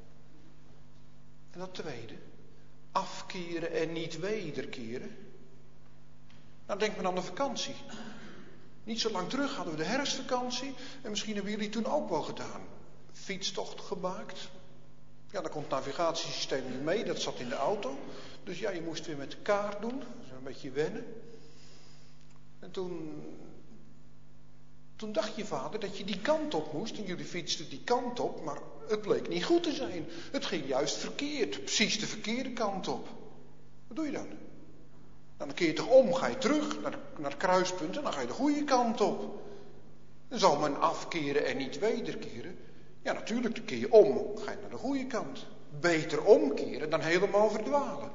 En dat tweede, afkeren en niet wederkeren. Nou, denk maar aan de vakantie. Niet zo lang terug hadden we de herfstvakantie. En misschien hebben jullie toen ook wel gedaan. Fietstocht gemaakt. Ja, daar komt het navigatiesysteem niet mee. Dat zat in de auto. Dus ja, je moest weer met de kaart doen. Dat is een beetje wennen. En toen... Toen dacht je vader dat je die kant op moest. En jullie fietsten die kant op. Maar het bleek niet goed te zijn. Het ging juist verkeerd. Precies de verkeerde kant op. Wat doe je dan? Dan keer je toch om, ga je terug naar, naar het kruispunt en dan ga je de goede kant op. Dan zal men afkeren en niet wederkeren. Ja, natuurlijk, dan keer je om, ga je naar de goede kant. Beter omkeren dan helemaal verdwalen.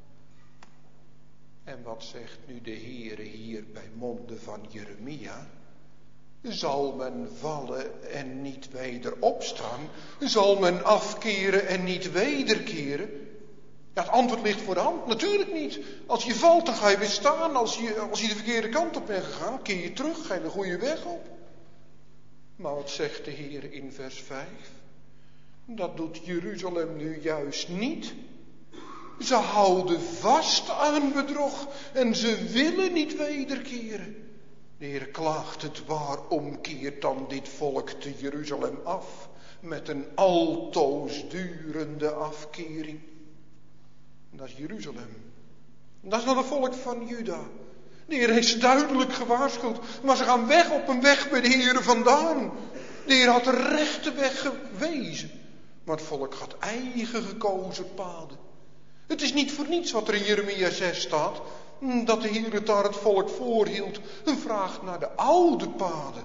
En wat zegt nu de Heere hier bij monden van Jeremia? Zal men vallen en niet weder opstaan? Zal men afkeren en niet wederkeren? Ja, het antwoord ligt voor de hand. Natuurlijk niet. Als je valt, dan ga je weer staan. Als je, als je de verkeerde kant op bent gegaan, keer je terug, ga je de goede weg op. Maar wat zegt de Heer in vers vijf? Dat doet Jeruzalem nu juist niet. Ze houden vast aan bedrog en ze willen niet wederkeren. De Heer klaagt het, waarom keert dan dit volk te Jeruzalem af met een altoos durende afkering? Dat is Jeruzalem. Dat is wel het volk van Juda. De Heer heeft ze duidelijk gewaarschuwd. Maar ze gaan weg op een weg bij de Heer vandaan. De Heer had de rechte weg gewezen. Maar het volk gaat eigen gekozen paden. Het is niet voor niets wat er in Jeremia zes staat. Dat de Heer het daar het volk voorhield. En vraagt naar de oude paden.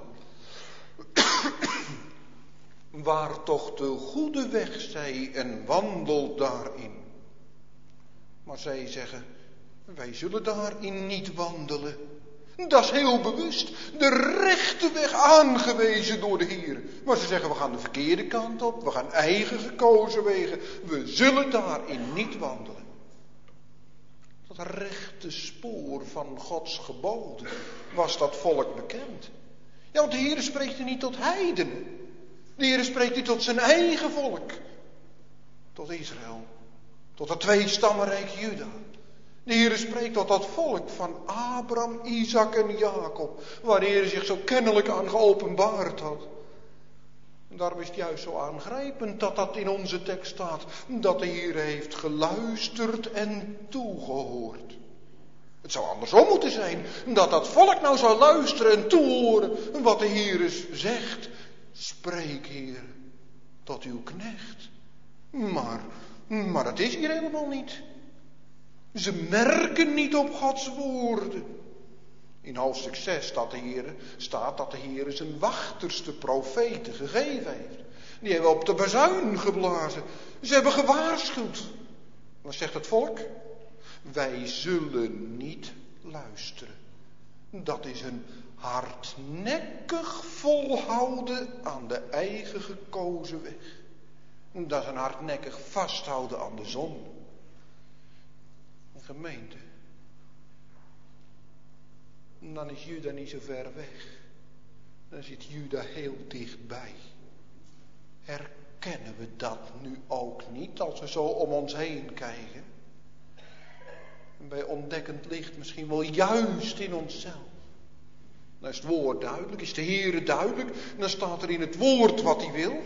Waar toch de goede weg zij en wandel daarin. Maar zij zeggen, wij zullen daarin niet wandelen. Dat is heel bewust. De rechte weg aangewezen door de Heer. Maar ze zeggen, we gaan de verkeerde kant op. We gaan eigen gekozen wegen. We zullen daarin niet wandelen. Dat rechte spoor van Gods geboden was dat volk bekend. Ja, want de Heer spreekt er niet tot heidenen. De Heer spreekt niet tot zijn eigen volk. Tot Israël. Tot het tweestammenrijk Juda. De Heer spreekt tot dat volk van Abraham, Isaac en Jacob. Waar de Heer zich zo kennelijk aan geopenbaard had. Daarom is het juist zo aangrijpend dat dat in onze tekst staat. Dat de Heer heeft geluisterd en toegehoord. Het zou andersom moeten zijn. Dat dat volk nou zou luisteren en toehoren wat de Heer zegt. Spreek, Heer, tot uw knecht. Maar, maar dat is hier helemaal niet. Ze merken niet op Gods woorden. In hoofdstuk zes staat, de Heer, staat dat de Heer zijn wachterste profeten gegeven heeft. Die hebben op de bazuin geblazen. Ze hebben gewaarschuwd. Wat zegt het volk? Wij zullen niet luisteren. Dat is een hardnekkig volhouden aan de eigen gekozen weg. Dat is een hardnekkig vasthouden aan de zon. Een gemeente. Dan is Juda niet zo ver weg. Dan zit Juda heel dichtbij. Herkennen we dat nu ook niet als we zo om ons heen kijken? En bij ontdekkend licht misschien wel juist in onszelf. Dan is het woord duidelijk, is de Heere duidelijk. En dan staat er in het woord wat hij wil.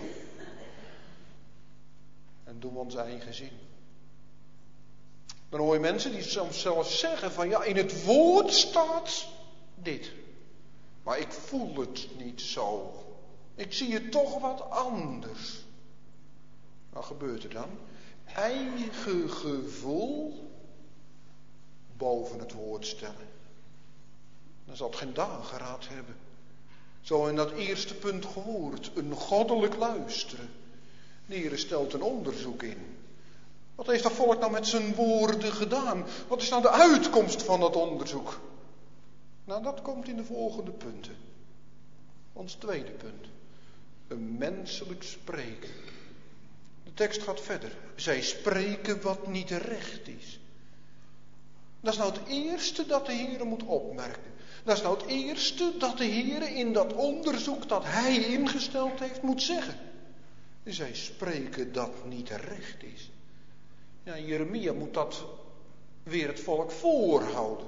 En doen we ons eigen zin. Dan hoor je mensen die soms zelfs zeggen van ja, in het woord staat dit. Maar ik voel het niet zo. Ik zie het toch wat anders. Wat gebeurt er dan? Eigen gevoel boven het woord stellen. Dan zal het geen dageraad hebben. Zo in dat eerste punt gehoord. Een goddelijk luisteren. De Heer stelt een onderzoek in. Wat heeft dat volk nou met zijn woorden gedaan? Wat is nou de uitkomst van dat onderzoek? Nou, dat komt in de volgende punten. Ons tweede punt. Een menselijk spreken. De tekst gaat verder. Zij spreken wat niet recht is. Dat is nou het eerste dat de Heer moet opmerken. Dat is nou het eerste dat de Heer in dat onderzoek dat hij ingesteld heeft moet zeggen. Zij spreken dat niet recht is. Ja, Jeremia moet dat weer het volk voorhouden.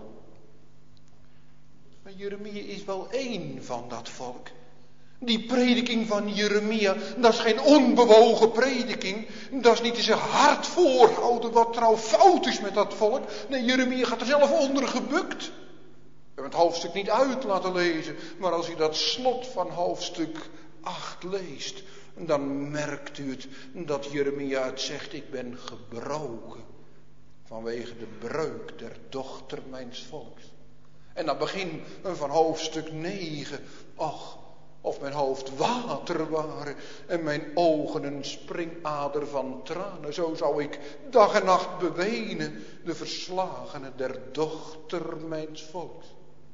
Maar Jeremia is wel één van dat volk. Die prediking van Jeremia, dat is geen onbewogen prediking. Dat is niet in zijn hart voorhouden wat trouw fout is met dat volk. Nee, Jeremia gaat er zelf onder gebukt. We hebben het hoofdstuk niet uit laten lezen. Maar als u dat slot van hoofdstuk acht leest, dan merkt u het dat Jeremia het zegt, ik ben gebroken vanwege de breuk der dochter mijns volks. En aan het begin van hoofdstuk negen, och, of mijn hoofd water waren en mijn ogen een springader van tranen. Zo zou ik dag en nacht bewenen de verslagene der dochter mijns volks.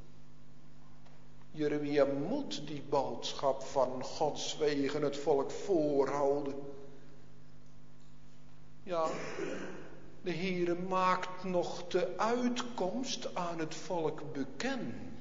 Jeremia moet die boodschap van Gods wegen het volk voorhouden. Ja, de Heere maakt nog de uitkomst aan het volk bekend.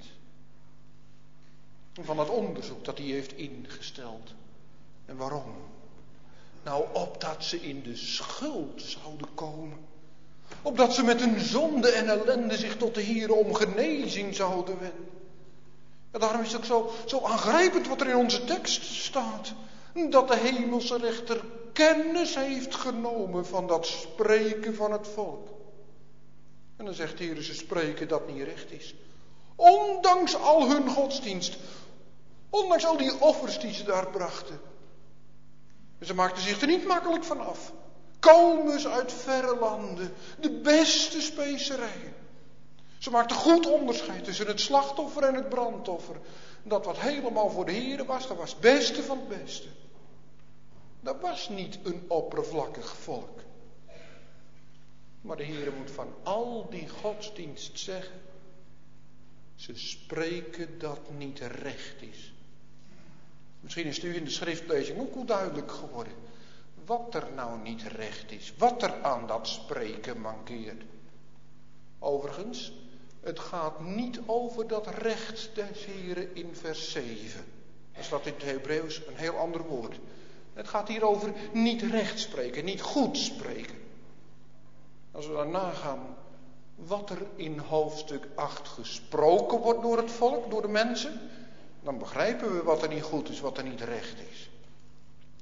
Van het onderzoek dat hij heeft ingesteld. En waarom? Nou, opdat ze in de schuld zouden komen. Opdat ze met hun zonde en ellende zich tot de Heere om genezing zouden wenden. En daarom is het ook zo, zo aangrijpend wat er in onze tekst staat. Dat de hemelse rechter kennis heeft genomen van dat spreken van het volk. En dan zegt de Heer, ze spreken dat niet recht is. Ondanks al hun godsdienst. Ondanks al die offers die ze daar brachten. En ze maakten zich er niet makkelijk van af. Komen ze uit verre landen. De beste specerijen. Ze maakten goed onderscheid tussen het slachtoffer en het brandoffer. Dat wat helemaal voor de Heere was, dat was het beste van het beste. Dat was niet een oppervlakkig volk. Maar de Heere moet van al die godsdienst zeggen, ze spreken dat niet recht is. Misschien is het u in de schriftlezing ook wel duidelijk geworden. Wat er nou niet recht is. Wat er aan dat spreken mankeert. Overigens, het gaat niet over dat recht des Heren in vers zeven. Dat staat in het Hebreeuws een heel ander woord. Het gaat hier over niet recht spreken, niet goed spreken. Als we dan nagaan wat er in hoofdstuk acht gesproken wordt door het volk, door de mensen, dan begrijpen we wat er niet goed is, wat er niet recht is.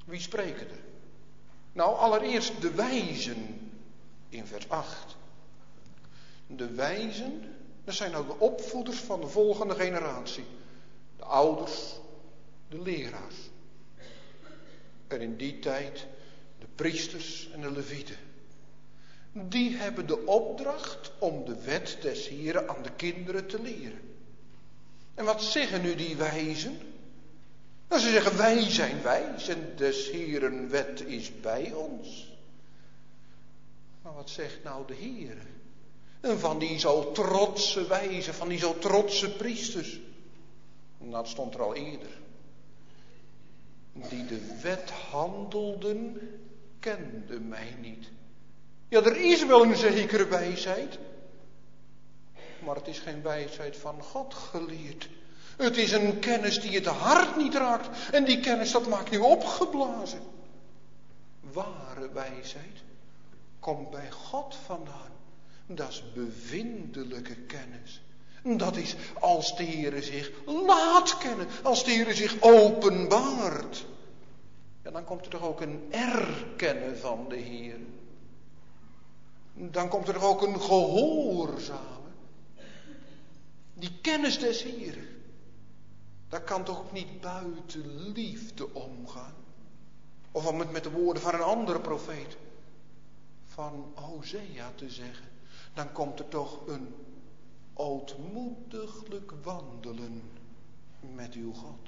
Wie spreken er? Nou, allereerst de wijzen in vers acht. De wijzen, dat zijn nou de opvoeders van de volgende generatie. De ouders, de leraars. En in die tijd de priesters en de levieten. Die hebben de opdracht om de wet des Heren aan de kinderen te leren. En wat zeggen nu die wijzen? Nou, ze zeggen, wij zijn wijs en des Heren wet is bij ons. Maar wat zegt nou de Heere? En van die zo trotse wijzen, van die zo trotse priesters. Nou, dat stond er al eerder. Die de wet handelden, kenden mij niet. Ja, er is wel een zekere wijsheid. Maar het is geen wijsheid van God geleerd. Het is een kennis die het hart niet raakt. En die kennis, dat maakt nu opgeblazen. Ware wijsheid komt bij God vandaan. Dat is bevindelijke kennis. Dat is als de Heere zich laat kennen. Als de Heere zich openbaart. En dan komt er toch ook een erkennen van de Heere. Dan komt er toch ook een gehoorzame. Die kennis des Heeren. Dat kan toch ook niet buiten liefde omgaan. Of om het met de woorden van een andere profeet. Van Hosea te zeggen. Dan komt er toch een ootmoediglijk wandelen met uw God.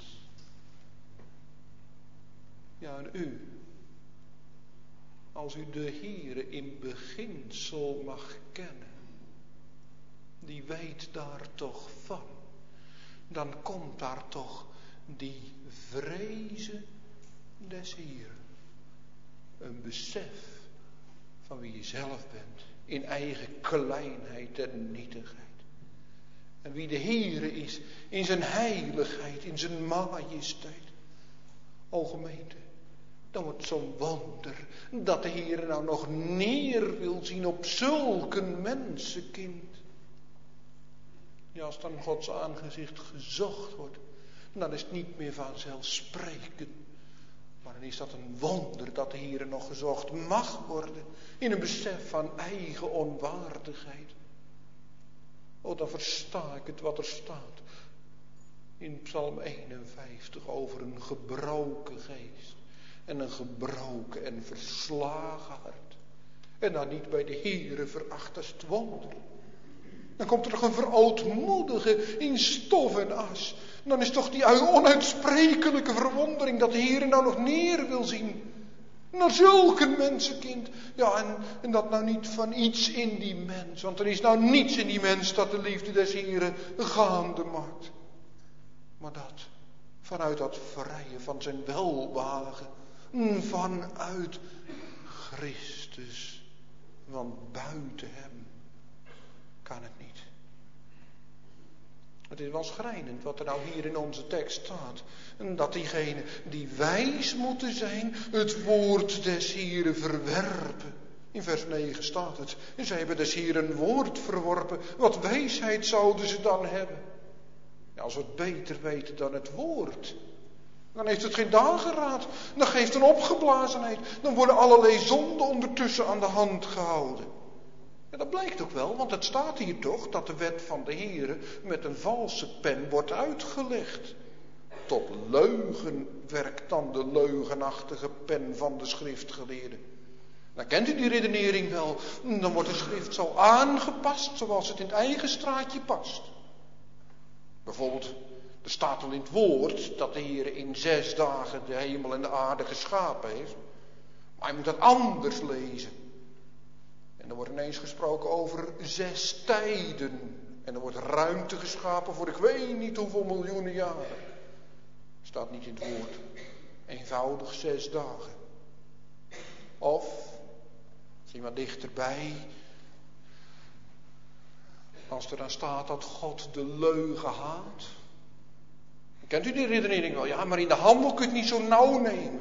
Ja, en u. Als u de Heere in beginsel mag kennen. Die weet daar toch van. Dan komt daar toch die vrezen des Heeren. Een besef van wie je zelf bent. In eigen kleinheid en nietigheid. En wie de Heere is. In zijn heiligheid. In zijn majesteit. O gemeente. Dan wordt het zo'n wonder. Dat de Heere nou nog neer wil zien op zulk een mensenkind. Ja, als dan Gods aangezicht gezocht wordt. Dan is het niet meer vanzelfsprekend. Maar dan is dat een wonder dat de Heere nog gezocht mag worden. In een besef van eigen onwaardigheid. Oh, dan versta ik het wat er staat. In Psalm eenenvijftig over een gebroken geest. En een gebroken en verslagen hart. En dan niet bij de Heere veracht als het wonder. Dan komt er toch een verootmoedigen in stof en as. En dan is toch die onuitsprekelijke verwondering dat de Heere nou nog neer wil zien. Naar zulk een mensenkind. Ja, en, en dat nou niet van iets in die mens. Want er is nou niets in die mens dat de liefde des Heeren gaande maakt. Maar dat vanuit dat vrije van zijn welwagen. Vanuit Christus. Want buiten hem kan het niet. Het is wel schrijnend wat er nou hier in onze tekst staat. En dat diegenen die wijs moeten zijn, het woord des Heeren verwerpen. In vers negen staat het. En zij hebben des Heeren woord verworpen. Wat wijsheid zouden ze dan hebben? Ja, als we het beter weten dan het woord. Dan heeft het geen dageraad. Dan geeft een opgeblazenheid. Dan worden allerlei zonden ondertussen aan de hand gehouden. En dat blijkt ook wel, want het staat hier toch dat de wet van de Heere met een valse pen wordt uitgelegd. Tot leugen werkt dan de leugenachtige pen van de schriftgeleerde. Dan kent u die redenering wel. Dan wordt de schrift zo aangepast zoals het in het eigen straatje past. Bijvoorbeeld, er staat al in het woord dat de Heere in zes dagen de hemel en de aarde geschapen heeft. Maar je moet dat anders lezen. En er wordt ineens gesproken over zes tijden. En er wordt ruimte geschapen voor ik weet niet hoeveel miljoenen jaren. Staat niet in het woord. Eenvoudig zes dagen. Of, zie maar dichterbij. Als er dan staat dat God de leugen haat. Kent u die redenering wel? Ja, maar in de handel kun je het niet zo nauw nemen.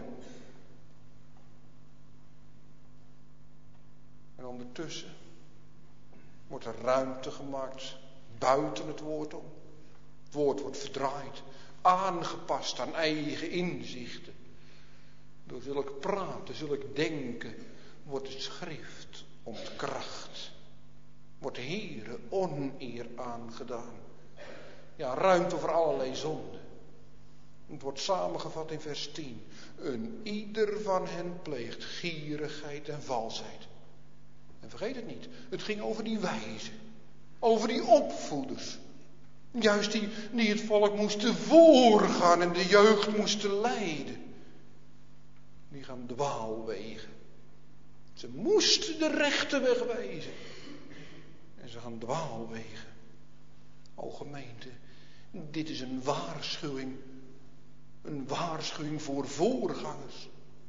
En ondertussen wordt er ruimte gemaakt buiten het woord om. Het woord wordt verdraaid, aangepast aan eigen inzichten. Door zulk praten, zulk denken, wordt de schrift ontkracht. Wordt de Heere oneer aangedaan. Ja, ruimte voor allerlei zonden. Het wordt samengevat in vers tien. Een ieder van hen pleegt gierigheid en valsheid. En vergeet het niet, het ging over die wijzen. Over die opvoeders. Juist die, die het volk moesten voorgaan en de jeugd moesten leiden. Die gaan dwaalwegen. Ze moesten de rechte weg wijzen. En ze gaan dwaalwegen. O gemeente, dit is een waarschuwing. Een waarschuwing voor voorgangers.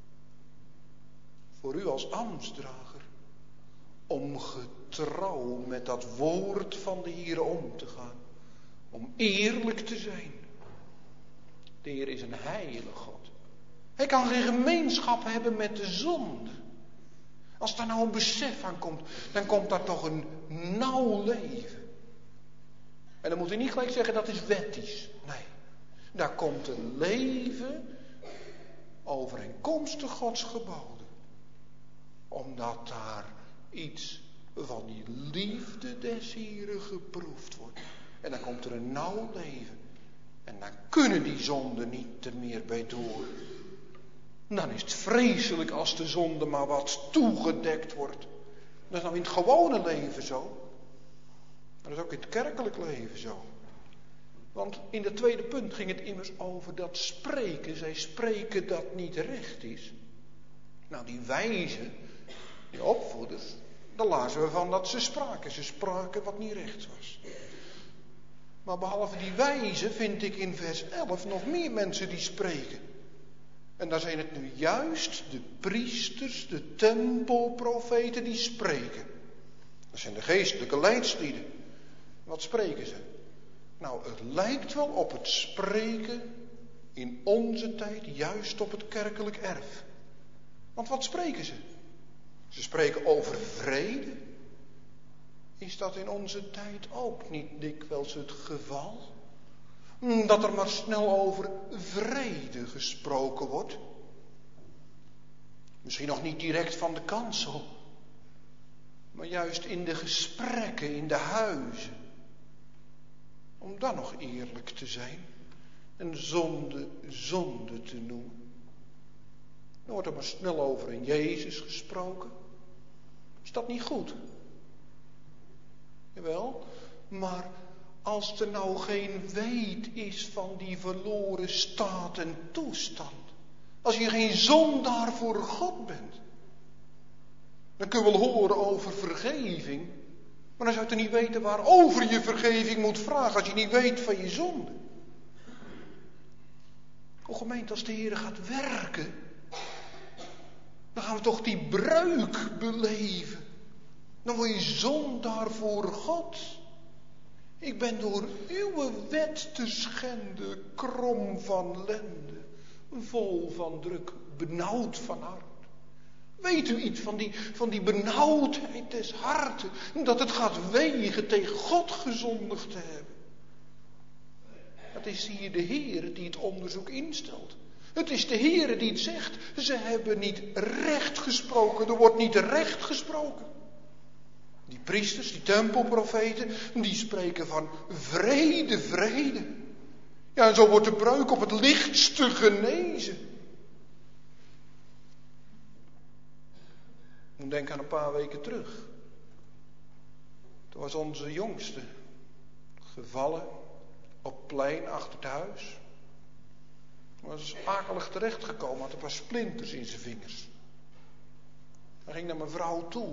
Voor u als ambtsdrager. Om getrouw met dat woord van de Heere om te gaan. Om eerlijk te zijn. De Heer is een heilige God. Hij kan geen gemeenschap hebben met de zonde. Als daar nou een besef aan komt, dan komt daar toch een nauw leven. En dan moet u niet gelijk zeggen dat is wettisch. Nee, daar komt een leven overeenkomstig Gods geboden. Omdat daar iets van die liefde des Heren geproefd wordt. En dan komt er een nauw leven. En dan kunnen die zonden niet er meer bij door. Dan is het vreselijk als de zonde maar wat toegedekt wordt. Dat is nou in het gewone leven zo. Dat is ook in het kerkelijk leven zo. Want in het tweede punt ging het immers over dat spreken. Zij spreken dat niet recht is. Nou, die wijzen, die opvoeders, daar lazen we van dat ze spraken. Ze spraken wat niet recht was. Maar behalve die wijzen vind ik in vers elf nog meer mensen die spreken. En daar zijn het nu juist de priesters, de tempelprofeten die spreken. Dat zijn de geestelijke leidslieden. Wat spreken ze? Nou, het lijkt wel op het spreken in onze tijd, juist op het kerkelijk erf. Want wat spreken ze? Ze spreken over vrede. Is dat in onze tijd ook niet dikwijls het geval? Dat er maar snel over vrede gesproken wordt. Misschien nog niet direct van de kansel. Maar juist in de gesprekken, in de huizen. Om dan nog eerlijk te zijn. En zonde, zonde te noemen. Dan wordt er maar snel over in Jezus gesproken. Is dat niet goed? Jawel, maar als er nou geen weet is van die verloren staat en toestand. Als je geen zondaar voor God bent. Dan kun je wel horen over vergeving. Maar dan zou je niet weten waarover je vergeving moet vragen. Als je niet weet van je zonde. O gemeente, als de Heer gaat werken. Dan gaan we toch die breuk beleven. Dan word je zondaar voor God. Ik ben door uw wet te schenden, krom van lende, vol van druk, benauwd van hart. Weet u iets van die, van die benauwdheid des harten, dat het gaat wegen tegen God gezondigd te hebben? Het is hier de Heer die het onderzoek instelt. Het is de Heer die het zegt. Ze hebben niet recht gesproken, er wordt niet recht gesproken. Die priesters, die tempelprofeten, die spreken van vrede, vrede. Ja, en zo wordt de breuk op het lichtste genezen. Ik moet denken aan een paar weken terug. Toen was onze jongste gevallen op het plein achter het huis. Hij was akelig terechtgekomen, had een paar splinters in zijn vingers. Hij ging naar mijn vrouw toe.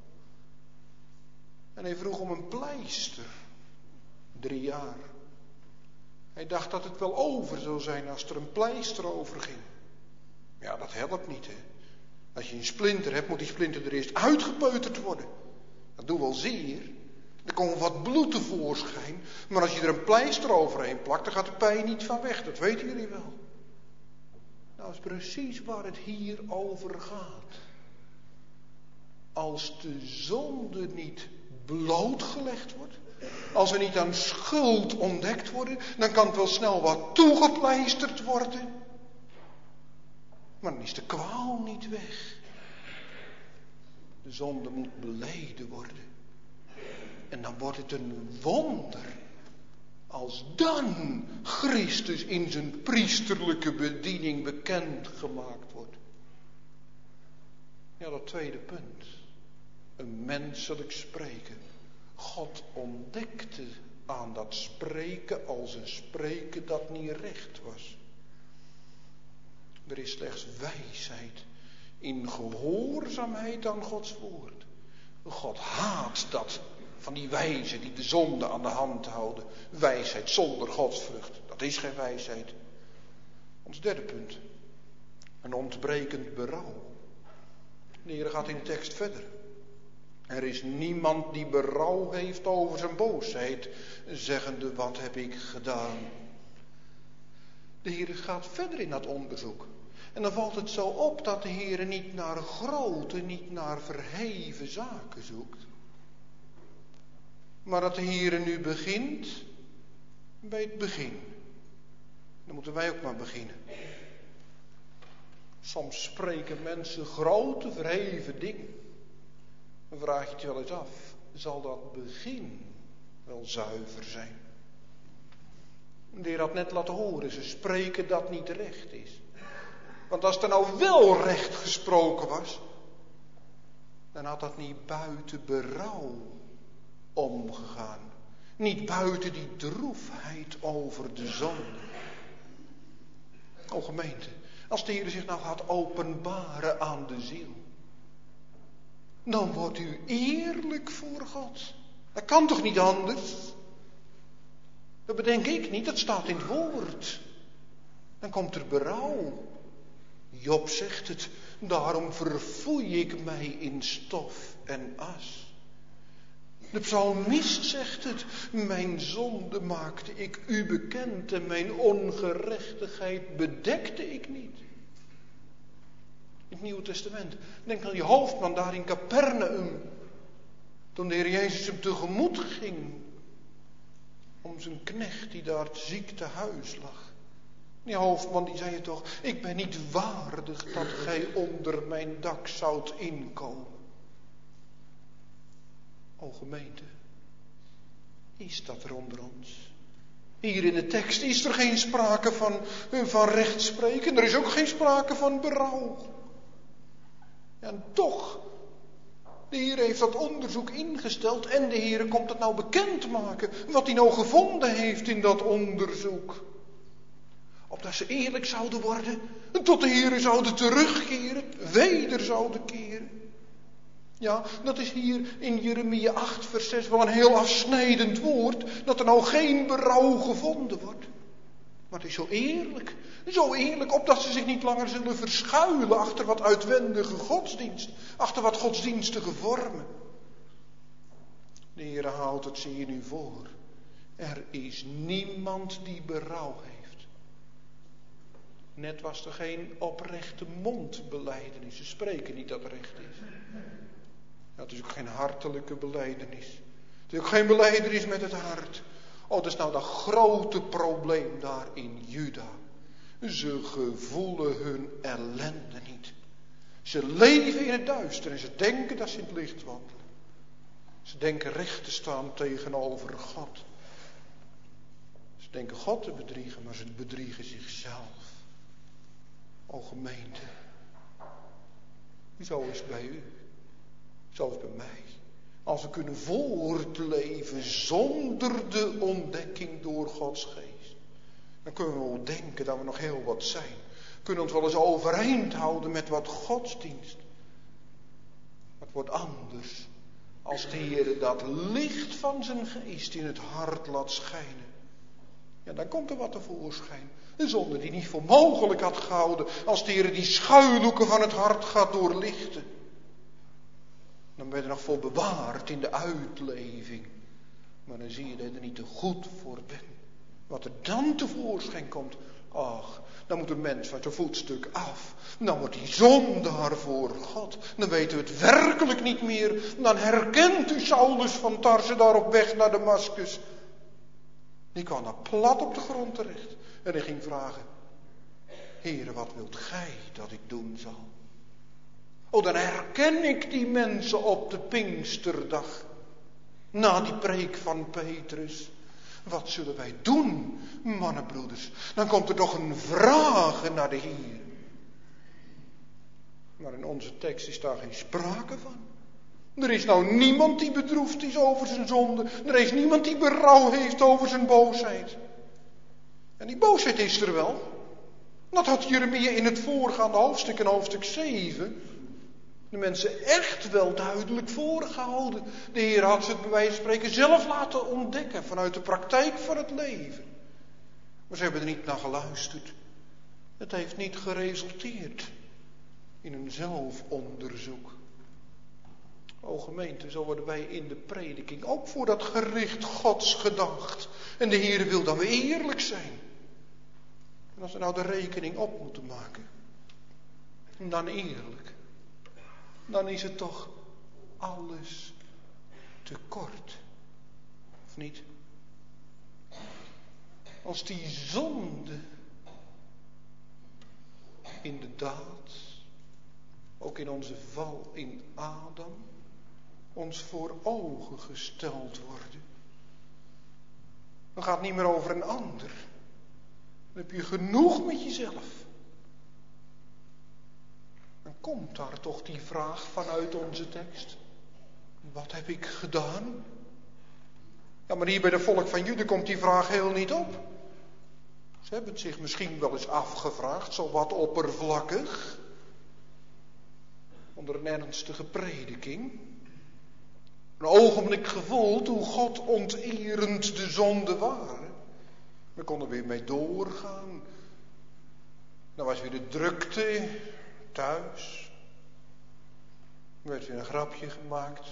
En hij vroeg om een pleister. Drie jaar. Hij dacht dat het wel over zou zijn als er een pleister over ging. Ja, dat helpt niet, hè. Als je een splinter hebt, moet die splinter er eerst uitgepeuterd worden. Dat doet wel zeer. Er komt wat bloed tevoorschijn. Maar als je er een pleister overheen plakt, dan gaat de pijn niet van weg. Dat weten jullie wel. Nou, dat is precies waar het hier over gaat. Als de zonde niet blootgelegd wordt, als er niet aan schuld ontdekt worden, dan kan het wel snel wat toegepleisterd worden. Maar dan is de kwaal niet weg. De zonde moet beleden worden. En dan wordt het een wonder. Als dan Christus in zijn priesterlijke bediening bekendgemaakt wordt. Ja, dat tweede punt. Een menselijk spreken. God ontdekte aan dat spreken als een spreken dat niet recht was. Er is slechts wijsheid in gehoorzaamheid aan Gods woord. God haat dat van die wijzen die de zonde aan de hand houden. Wijsheid zonder godsvrucht. Dat is geen wijsheid. Ons derde punt. Een ontbrekend berouw. De Heer gaat in de tekst verder. Er is niemand die berouw heeft over zijn boosheid, zeggende, wat heb ik gedaan? De Heer gaat verder in dat onderzoek. En dan valt het zo op dat de Heer niet naar grote, niet naar verheven zaken zoekt. Maar dat de Heer nu begint bij het begin. Dan moeten wij ook maar beginnen. Soms spreken mensen grote, verheven dingen. Dan vraag je het je wel eens af, zal dat begin wel zuiver zijn? De Heer had net laten horen, ze spreken dat niet recht is. Want als er nou wel recht gesproken was, dan had dat niet buiten berouw omgegaan. Niet buiten die droefheid over de zonde. O gemeente, als de Heer zich nou gaat openbaren aan de ziel, dan wordt u eerlijk voor God. Dat kan toch niet anders? Dat bedenk ik niet, dat staat in het woord. Dan komt er berouw. Job zegt het, daarom verfoei ik mij in stof en as. De psalmist zegt het, mijn zonde maakte ik u bekend en mijn ongerechtigheid bedekte ik niet. In het Nieuwe Testament, denk aan die hoofdman daar in Capernaum, toen de Heer Jezus hem tegemoet ging, om zijn knecht die daar ziek te huis lag. Die hoofdman die zei toch, ik ben niet waardig dat gij onder mijn dak zoudt inkomen. O gemeente, is dat er onder ons? Hier in de tekst is er geen sprake van, van rechtspreken, er is ook geen sprake van berouw. En toch, de Heer heeft dat onderzoek ingesteld en de Heer komt het nou bekendmaken, wat hij nou gevonden heeft in dat onderzoek. Opdat ze eerlijk zouden worden, en tot de Heer zouden terugkeren, weder zouden keren. Ja, dat is hier in Jeremia acht vers zes wel een heel afsnijdend woord, dat er nou geen berouw gevonden wordt. Maar het is zo eerlijk, zo eerlijk, opdat ze zich niet langer zullen verschuilen achter wat uitwendige godsdienst, achter wat godsdienstige vormen. De Heer houdt het ze je nu voor. Er is niemand die berouw heeft. Net was er geen oprechte mondbelijdenis. Ze spreken niet dat recht is. Ja, het is ook geen hartelijke belijdenis. Het is ook geen belijdenis met het hart. Oh, dat is nou dat grote probleem daar in Juda. Ze gevoelen hun ellende niet. Ze leven in het duister en ze denken dat ze in het licht wandelen. Ze denken recht te staan tegenover God. Ze denken God te bedriegen, maar ze bedriegen zichzelf. O gemeente, zo is het bij u, zo is het bij mij. Als we kunnen voortleven zonder de ontdekking door Gods geest, dan kunnen we wel denken dat we nog heel wat zijn. We kunnen ons wel eens overeind houden met wat godsdienst. Maar het wordt anders als de Heer dat licht van zijn geest in het hart laat schijnen. Ja, dan komt er wat tevoorschijn. Een zonde die niet voor mogelijk had gehouden als de Heer die schuilhoeken van het hart gaat doorlichten. Dan ben je er nog voor bewaard in de uitleving. Maar dan zie je dat je er niet te goed voor bent. Wat er dan tevoorschijn komt, ach, dan moet een mens van zijn voetstuk af. Dan wordt hij zondaar voor God. Dan weten we het werkelijk niet meer. Dan herkent u Saulus van Tarse daar op weg naar Damaskus. Die kwam daar plat op de grond terecht. En hij ging vragen, Heere, wat wilt gij dat ik doen zal? Oh, dan herken ik die mensen op de Pinksterdag. Na die preek van Petrus. Wat zullen wij doen, mannenbroeders? Dan komt er toch een vragen naar de Heer. Maar in onze tekst is daar geen sprake van. Er is nou niemand die bedroefd is over zijn zonde. Er is niemand die berouw heeft over zijn boosheid. En die boosheid is er wel. Dat had Jeremia in het voorgaande hoofdstuk, in hoofdstuk zeven... de mensen echt wel duidelijk voorgehouden. De Heer had ze het bij wijze van spreken zelf laten ontdekken vanuit de praktijk van het leven. Maar ze hebben er niet naar geluisterd. Het heeft niet geresulteerd in een zelfonderzoek. O gemeente, zo worden wij in de prediking ook voor dat gericht Gods gedacht. En de Heer wil dat we eerlijk zijn. En als we nou de rekening op moeten maken, dan eerlijk. Dan is het toch alles te kort. Of niet? Als die zonde inderdaad, ook in onze val in Adam, ons voor ogen gesteld worden. Dan gaat het niet meer over een ander. Dan heb je genoeg met jezelf. Dan komt daar toch die vraag vanuit onze tekst. Wat heb ik gedaan? Ja, maar hier bij de volk van Juda komt die vraag heel niet op. Ze hebben het zich misschien wel eens afgevraagd, zo wat oppervlakkig. Onder een ernstige prediking. Een ogenblik gevoeld hoe God onterend de zonden waren. We konden weer mee doorgaan. Dan was weer de drukte thuis. Er werd weer een grapje gemaakt.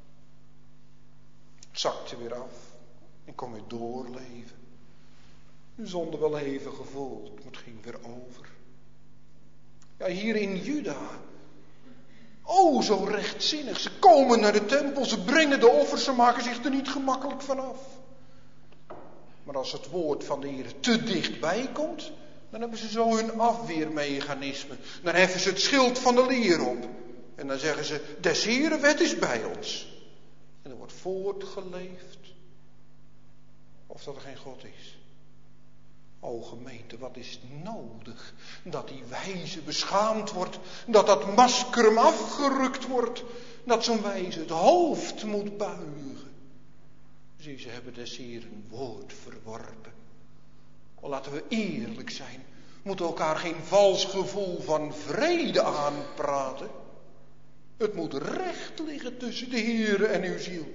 Het zakte weer af. Ik kon weer doorleven. De zonde wel even gevoeld, maar het ging weer over. Ja, hier in Juda. Oh, zo rechtzinnig. Ze komen naar de tempel, ze brengen de offers, ze maken zich er niet gemakkelijk vanaf. Maar als het woord van de Heer te dichtbij komt, dan hebben ze zo hun afweermechanisme. Dan heffen ze het schild van de leer op. En dan zeggen ze, des Heeren wet is bij ons. En er wordt voortgeleefd of dat er geen God is. O gemeente, wat is nodig? Dat die wijze beschaamd wordt. Dat dat masker hem afgerukt wordt. Dat zo'n wijze het hoofd moet buigen. Zie, ze hebben des Heeren woord verworpen. O, laten we eerlijk zijn. We moeten elkaar geen vals gevoel van vrede aanpraten. Het moet recht liggen tussen de Heere en uw ziel.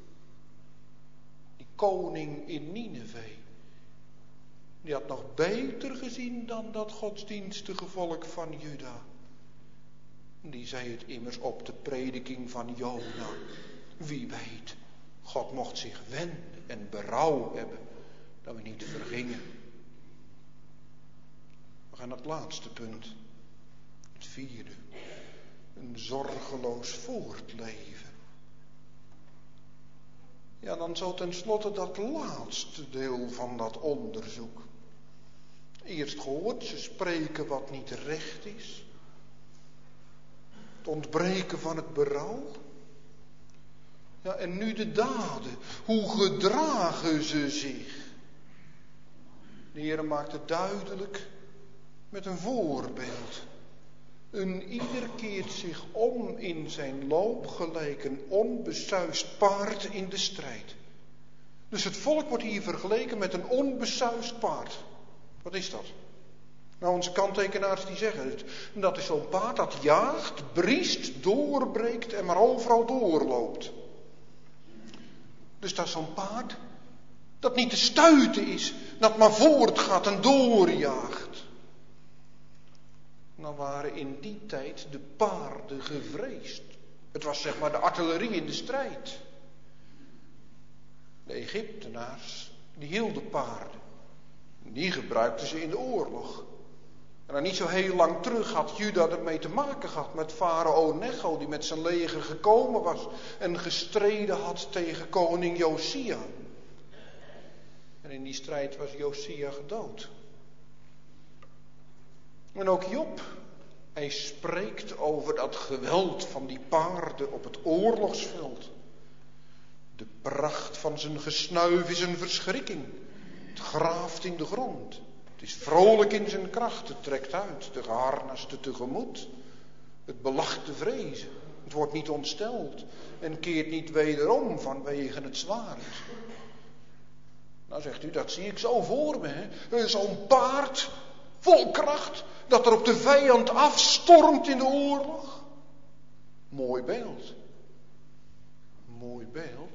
Die koning in Nineve, die had nog beter gezien dan dat godsdienstige volk van Juda. Die zei het immers op de prediking van Jona. Wie weet, God mocht zich wenden en berouw hebben dat we niet vergingen. We gaan naar het laatste punt. Het vierde. Een zorgeloos voortleven. Ja, dan zo tenslotte dat laatste deel van dat onderzoek. Eerst gehoord, ze spreken wat niet recht is. Het ontbreken van het berouw. Ja, en nu de daden. Hoe gedragen ze zich? De Heer maakt het duidelijk met een voorbeeld. Een ieder keert zich om in zijn loop gelijk een onbesuisd paard in de strijd. Dus het volk wordt hier vergeleken met een onbesuisd paard. Wat is dat? Nou, onze kanttekenaars die zeggen het. Dat is zo'n paard dat jaagt, briest, doorbreekt en maar overal doorloopt. Dus dat is zo'n paard dat niet te stuiten is, dat maar voortgaat en doorjaagt. Dan waren in die tijd de paarden gevreesd. Het was zeg maar de artillerie in de strijd. De Egyptenaars, die hielden paarden. Die gebruikten ze in de oorlog. En dan niet zo heel lang terug had Juda ermee te maken gehad met farao Necho, die met zijn leger gekomen was en gestreden had tegen koning Josia. En in die strijd was Josia gedood. En ook Job, hij spreekt over dat geweld van die paarden op het oorlogsveld. De pracht van zijn gesnuif is een verschrikking. Het graaft in de grond. Het is vrolijk in zijn kracht. Het trekt uit de geharnaste tegemoet. Het belacht de vrezen. Het wordt niet ontsteld en keert niet wederom vanwege het zwaard. Nou zegt u, dat zie ik zo voor me. Hè? Zo'n paard vol kracht dat er op de vijand afstormt in de oorlog. Mooi beeld. Mooi beeld.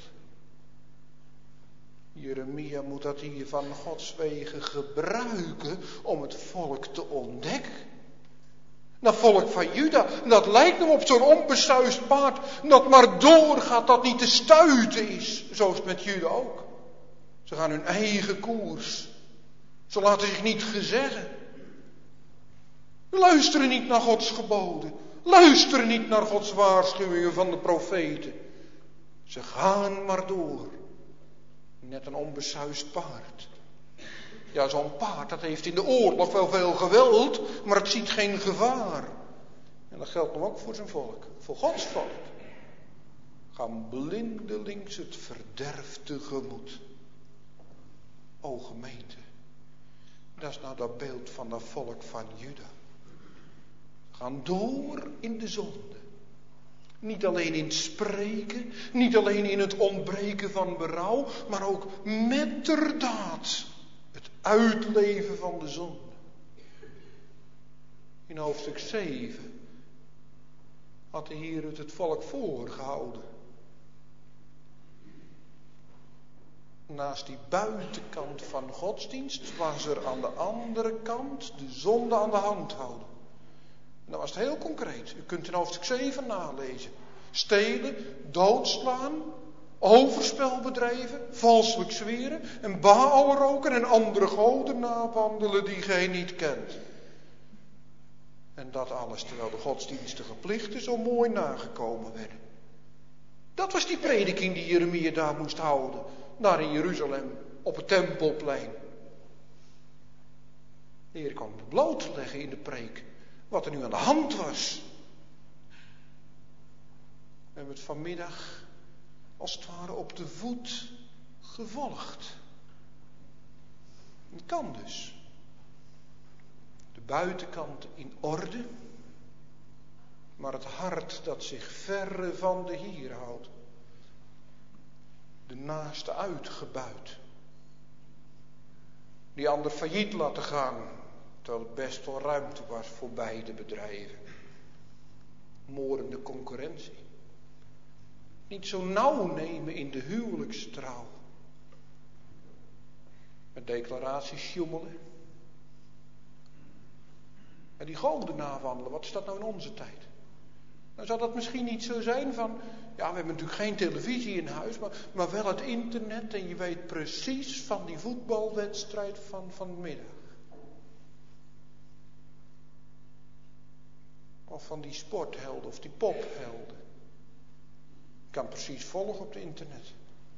Jeremia moet dat hier van Gods wegen gebruiken om het volk te ontdekken. Dat volk van Juda, dat lijkt hem op zo'n onbesuisd paard, dat maar doorgaat, dat niet te stuiten is. Zo is het met Juda ook. Ze gaan hun eigen koers. Ze laten zich niet gezeggen. Luisteren niet naar Gods geboden. Luisteren niet naar Gods waarschuwingen van de profeten. Ze gaan maar door. Net een onbesuisd paard. Ja, zo'n paard, dat heeft in de oorlog wel veel geweld, maar het ziet geen gevaar. En dat geldt nog ook voor zijn volk, voor Gods volk. Gaan blindelings het verderf tegemoet. O gemeente, dat is nou dat beeld van dat volk van Juda. Gaan door in de zonde. Niet alleen in het spreken, niet alleen in het ontbreken van berouw, maar ook metterdaad het uitleven van de zonde. In hoofdstuk zeven had de Heer het het volk voorgehouden. Naast die buitenkant van godsdienst was er aan de andere kant de zonde aan de hand houden. En dat was het heel concreet. U kunt in hoofdstuk zeven nalezen. Stelen, doodslaan, overspel bedrijven, valselijk zweren en Baal roken en andere goden nawandelen die gij niet kent. En dat alles terwijl de godsdienstige plichten zo mooi nagekomen werden. Dat was die prediking die Jeremia daar moest houden. Daar in Jeruzalem, op het Tempelplein. De Heer kwam bloot te leggen in de preek wat er nu aan de hand was. We hebben het vanmiddag als het ware op de voet gevolgd. Het kan dus. De buitenkant in orde, maar het hart dat zich verre van de Heer houdt. De naaste uitgebuit. Die ander failliet laten gaan, terwijl er best wel ruimte was voor beide bedrijven. Morende concurrentie. Niet zo nauw nemen in de huwelijkstrouw. Met declaraties sjoemelen. En die goden nawandelen, wat is dat nou in onze tijd? Nou zou dat misschien niet zo zijn van, ja, we hebben natuurlijk geen televisie in huis, maar, maar wel het internet en je weet precies van die voetbalwedstrijd van vanmiddag. Of van die sporthelden of die pophelden. Je kan precies volgen op het internet.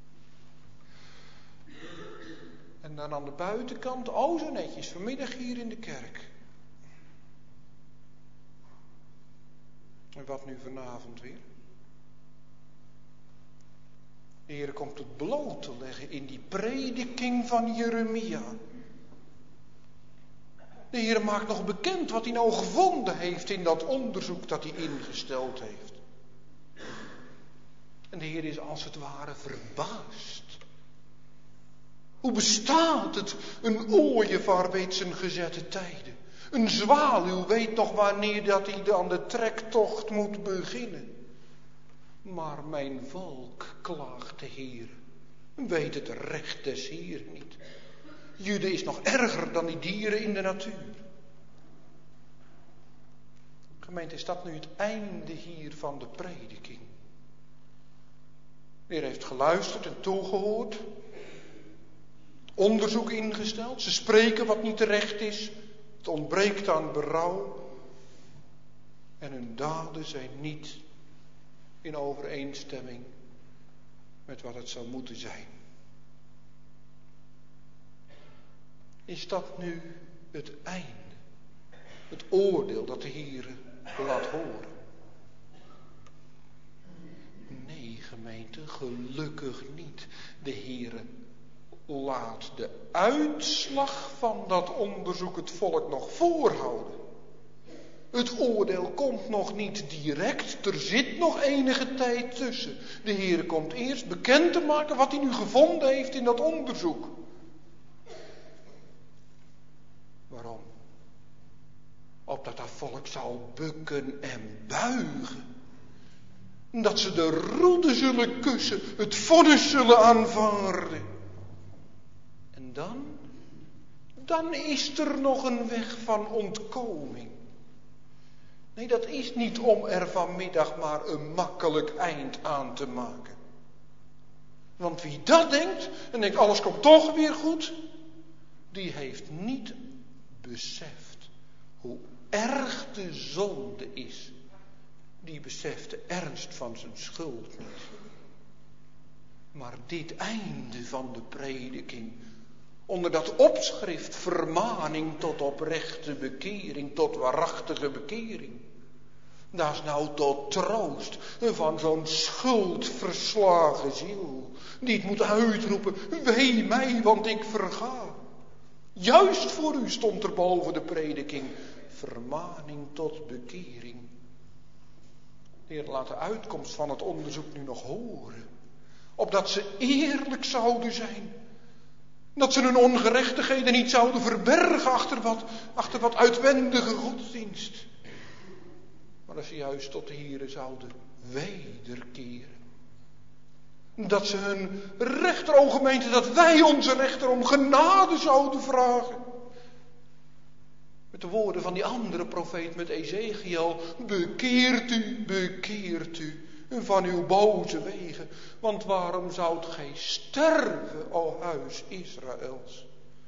En dan aan de buitenkant, oh zo netjes, vanmiddag hier in de kerk. En wat nu vanavond weer? De Heer komt het bloot te leggen in die prediking van Jeremia. De Heer maakt nog bekend wat hij nou gevonden heeft in dat onderzoek dat hij ingesteld heeft. En de Heer is als het ware verbaasd. Hoe bestaat het? Een ooievaar weet zijn gezette tijden. Een zwaluw weet nog wanneer dat hij aan de trektocht moet beginnen. Maar mijn volk, klaagt de Heer, weet het recht des Heeren niet. Jude is nog erger dan die dieren in de natuur. Gemeente, is dat nu het einde hier van de prediking? De Heer heeft geluisterd en toegehoord. Onderzoek ingesteld. Ze spreken wat niet terecht is. Het ontbreekt aan berouw. En hun daden zijn niet in overeenstemming met wat het zou moeten zijn. Is dat nu het einde? Het oordeel dat de Heere laat horen. Nee, gemeente, gelukkig niet. De Heere laat de uitslag van dat onderzoek het volk nog voorhouden. Het oordeel komt nog niet direct, er zit nog enige tijd tussen. De Heere komt eerst bekend te maken wat hij nu gevonden heeft in dat onderzoek. Waarom? Opdat dat volk zou bukken en buigen. Dat ze de roede zullen kussen, het vonnis zullen aanvaarden. En dan, dan is er nog een weg van ontkoming. Nee, dat is niet om er vanmiddag maar een makkelijk eind aan te maken. Want wie dat denkt en denkt alles komt toch weer goed, die heeft niet beseft hoe erg de zonde is. Die beseft de ernst van zijn schuld niet. Maar dit einde van de prediking, onder dat opschrift vermaning tot oprechte bekering, tot waarachtige bekering. Dat is nou tot troost van zo'n schuldverslagen ziel. Die het moet uitroepen, wee mij, want ik verga. Juist voor u stond er boven de prediking, vermaning tot bekering. De Heer laat de uitkomst van het onderzoek nu nog horen. Opdat ze eerlijk zouden zijn. Dat ze hun ongerechtigheden niet zouden verbergen achter wat, achter wat uitwendige godsdienst. Maar dat ze juist tot de Heere zouden wederkeren. Dat ze hun rechter, o gemeente, dat wij onze rechter om genade zouden vragen. Met de woorden van die andere profeet met Ezekiel. Bekeert u, bekeert u van uw boze wegen. Want waarom zoudt gij sterven, o huis Israëls?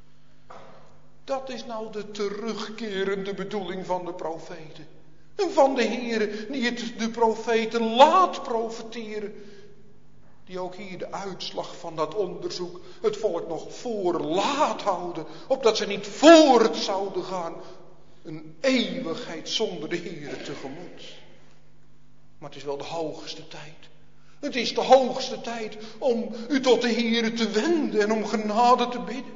Dat is nou de terugkerende bedoeling van de profeten. En van de Heere die het de profeten laat profeteren. Die ook hier de uitslag van dat onderzoek het volk nog voor laat houden. Opdat ze niet voort zouden gaan. Een eeuwigheid zonder de Heere tegemoet. Maar het is wel de hoogste tijd. Het is de hoogste tijd om u tot de Heere te wenden en om genade te bidden.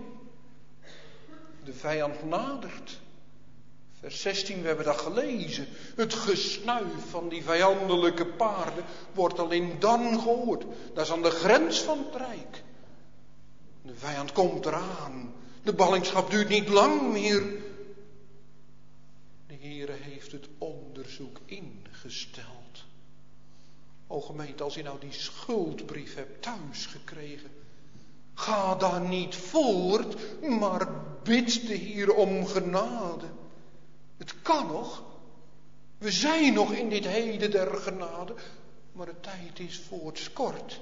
De vijand nadert. Vers zestien, we hebben dat gelezen. Het gesnuif van die vijandelijke paarden wordt alleen dan gehoord. Dat is aan de grens van het rijk. De vijand komt eraan. De ballingschap duurt niet lang meer. De Heere heeft het onderzoek ingesteld. O gemeente, als je nou die schuldbrief hebt thuis gekregen. Ga dan niet voort, maar bid de Heere om genade. Het kan nog. We zijn nog in dit heden der genade. Maar de tijd is voorts kort.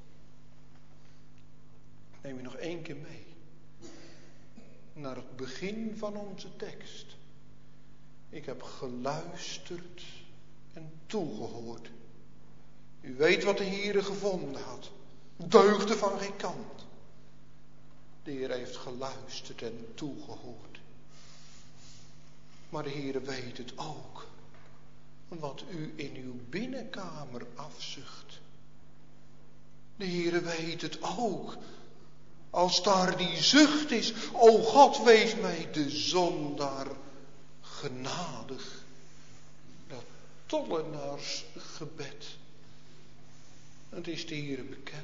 Neem je nog één keer mee. Naar het begin van onze tekst. Ik heb geluisterd en toegehoord. U weet wat de Heere gevonden had. Deugde van geen kant. De Heer heeft geluisterd en toegehoord. Maar de Heere weet het ook. Wat u in uw binnenkamer afzucht. De Heere weet het ook. Als daar die zucht is. O God, wees mij de zondaar genadig. Dat tollenaarsgebed. Het is de Heere bekend.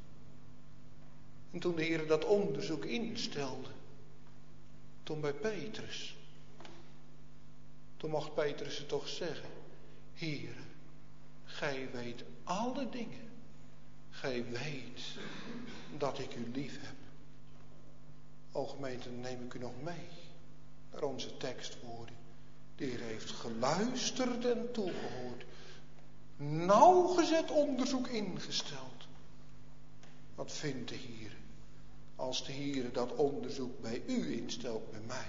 En toen de Heere dat onderzoek instelde. Toen bij Petrus. Toen mocht Petrus het toch zeggen. Heere, gij weet alle dingen. Gij weet dat ik u lief heb. O gemeente, dan neem ik u nog mee. Naar onze tekstwoorden. De Heer heeft geluisterd en toegehoord. Nauwgezet onderzoek ingesteld. Wat vindt de Heer? Als de Heer dat onderzoek bij u instelt, bij mij.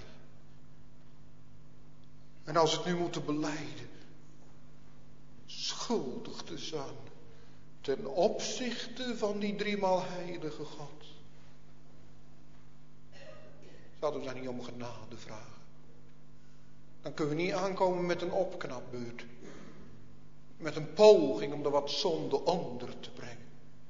En als het nu moet belijden. Schuldig te zijn. Ten opzichte van die driemaal heilige God. Zouden we daar niet om genade vragen? Dan kunnen we niet aankomen met een opknapbeurt. Met een poging om er wat zonde onder te brengen.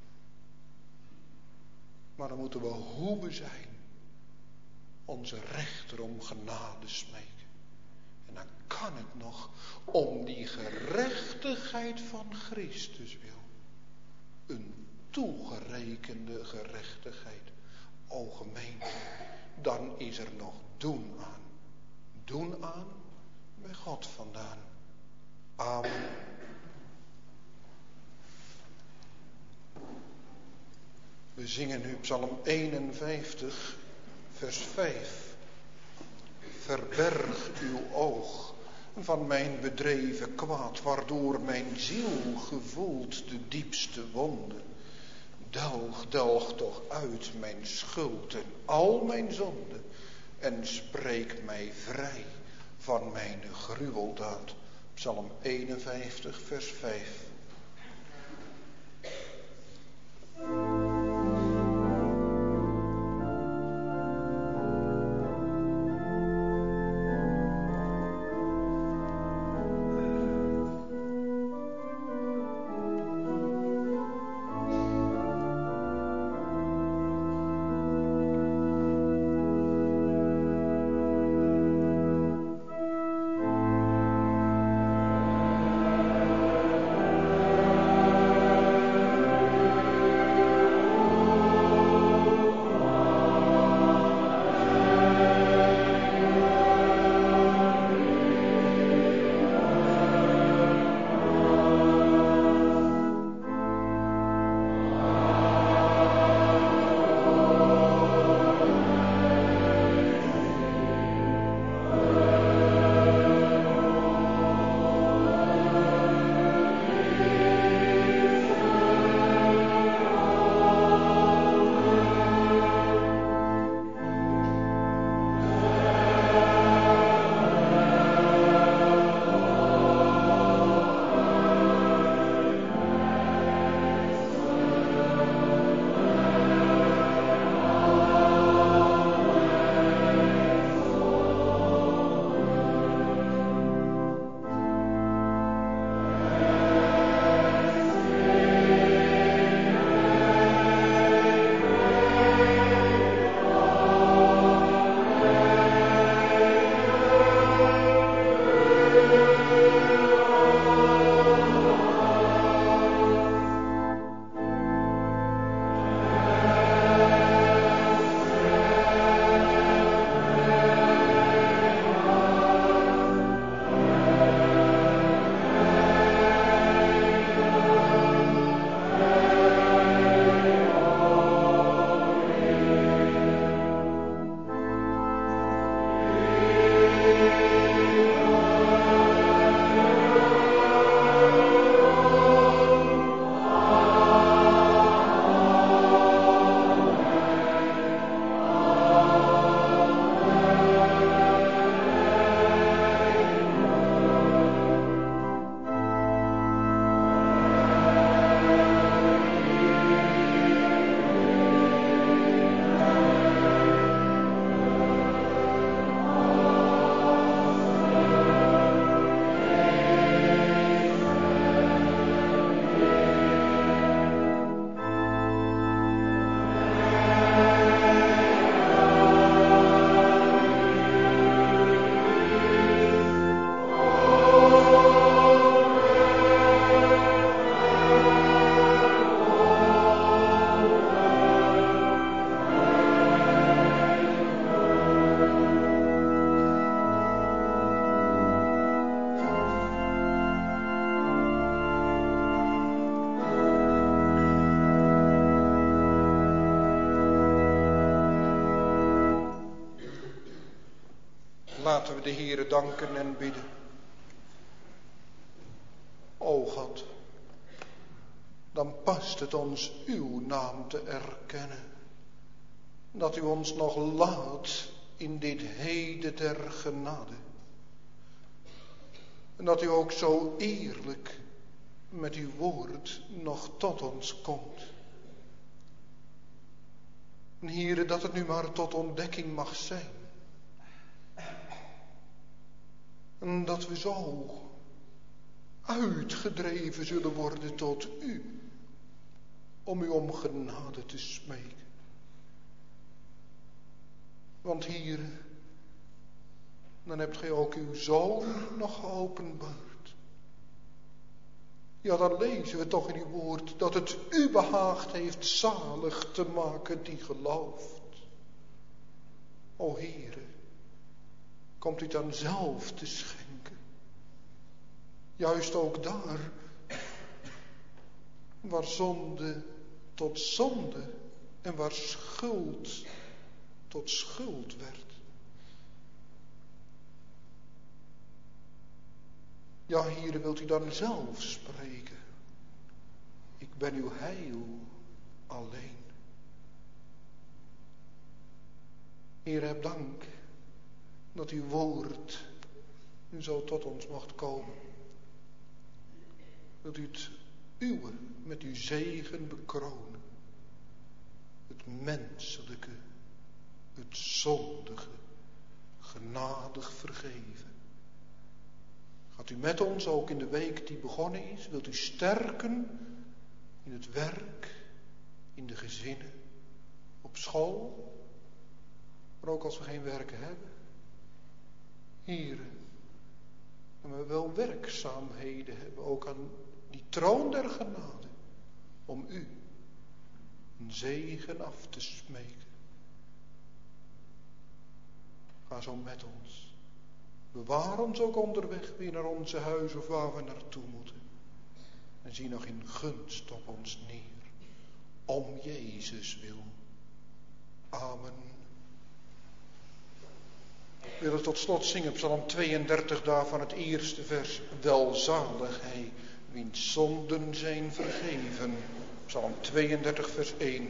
Maar dan moeten we hoeven zijn. Onze rechter om genade smeken. En dan kan het nog om die gerechtigheid van Christus wil. Een toegerekende gerechtigheid. O gemeente, dan is er nog doen aan. Doen aan bij God vandaan. Amen. We zingen nu Psalm eenenvijftig, vers vijf. Verberg uw oog van mijn bedreven kwaad, waardoor mijn ziel gevoelt de diepste wonden. Delg, delg toch uit mijn schuld en al mijn zonden en spreek mij vrij van mijn gruweldaad. Psalm eenenvijftig, vers vijf. Laten we de Heere danken en bidden. O God, dan past het ons uw naam te erkennen. Dat u ons nog laat in dit heden der genade. En dat u ook zo eerlijk met uw woord nog tot ons komt. En Heere, dat het nu maar tot ontdekking mag zijn. En dat we zo uitgedreven zullen worden tot u, om u om genade te smeken. Want hier, dan hebt gij ook uw zoon nog geopenbaard. Ja, dan lezen we toch in uw woord dat het u behaagd heeft zalig te maken die gelooft. O Heere, komt u dan zelf te schenken. Juist ook daar, waar zonde tot zonde en waar schuld tot schuld werd. Ja, Heere, wilt u dan zelf spreken? Ik ben uw heil alleen. Heere, heb dank dat uw woord nu zo tot ons mocht komen. Dat u het uwe met uw zegen bekronen. Het menselijke, het zondige, genadig vergeven. Gaat u met ons ook in de week die begonnen is? Wilt u sterken in het werk, in de gezinnen, op school? Maar ook als we geen werken hebben. Here, en we wel werkzaamheden hebben, ook aan die troon der genade, om u een zegen af te smeken. Ga zo met ons. Bewaar ons ook onderweg weer naar onze huis of waar we naartoe moeten. En zie nog in gunst op ons neer. Om Jezus wil. Amen. We willen tot slot zingen Psalm tweeëndertig daarvan het eerste vers. Welzalig hij, wiens zonden zijn vergeven. Psalm tweeëndertig vers één.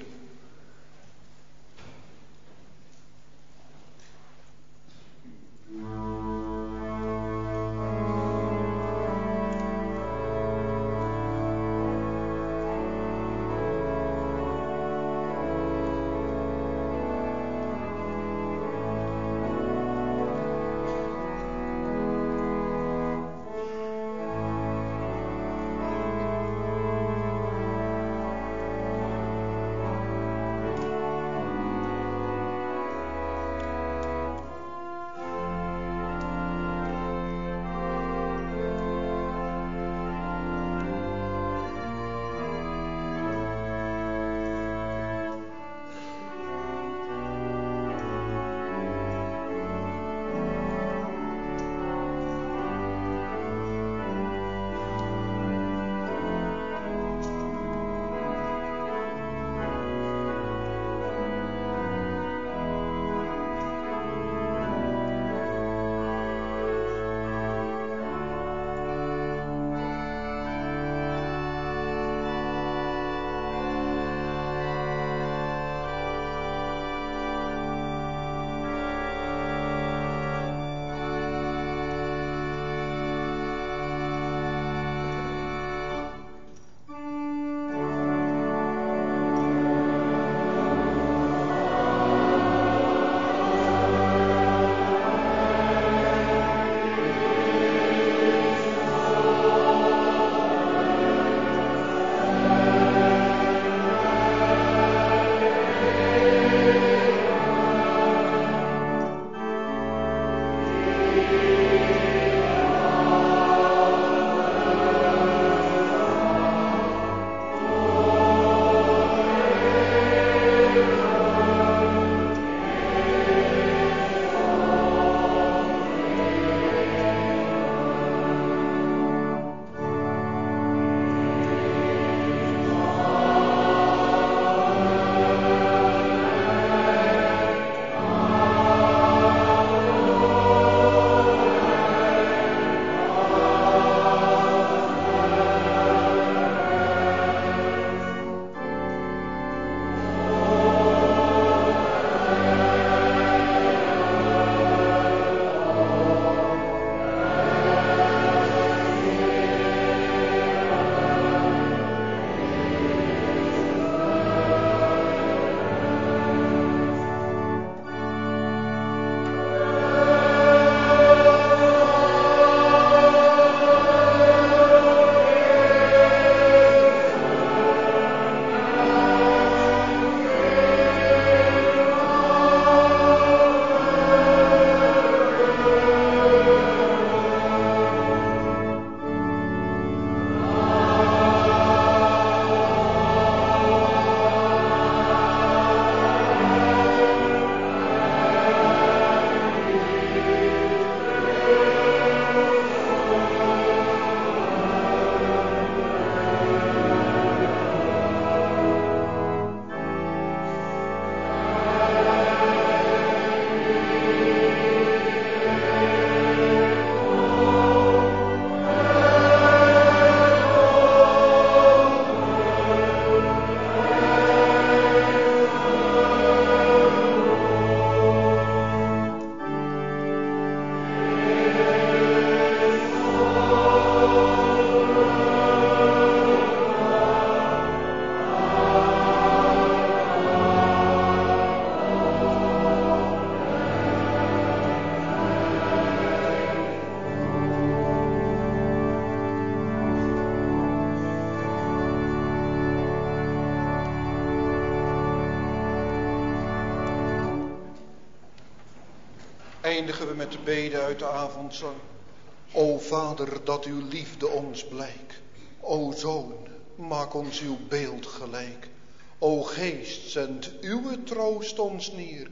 eindigen we met de bede uit de avondzang. O Vader, dat uw liefde ons blijk. O Zoon, maak ons uw beeld gelijk. O Geest, zend uw troost ons neer.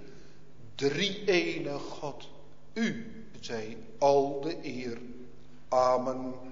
Drie-ene God, u zij al de eer. Amen.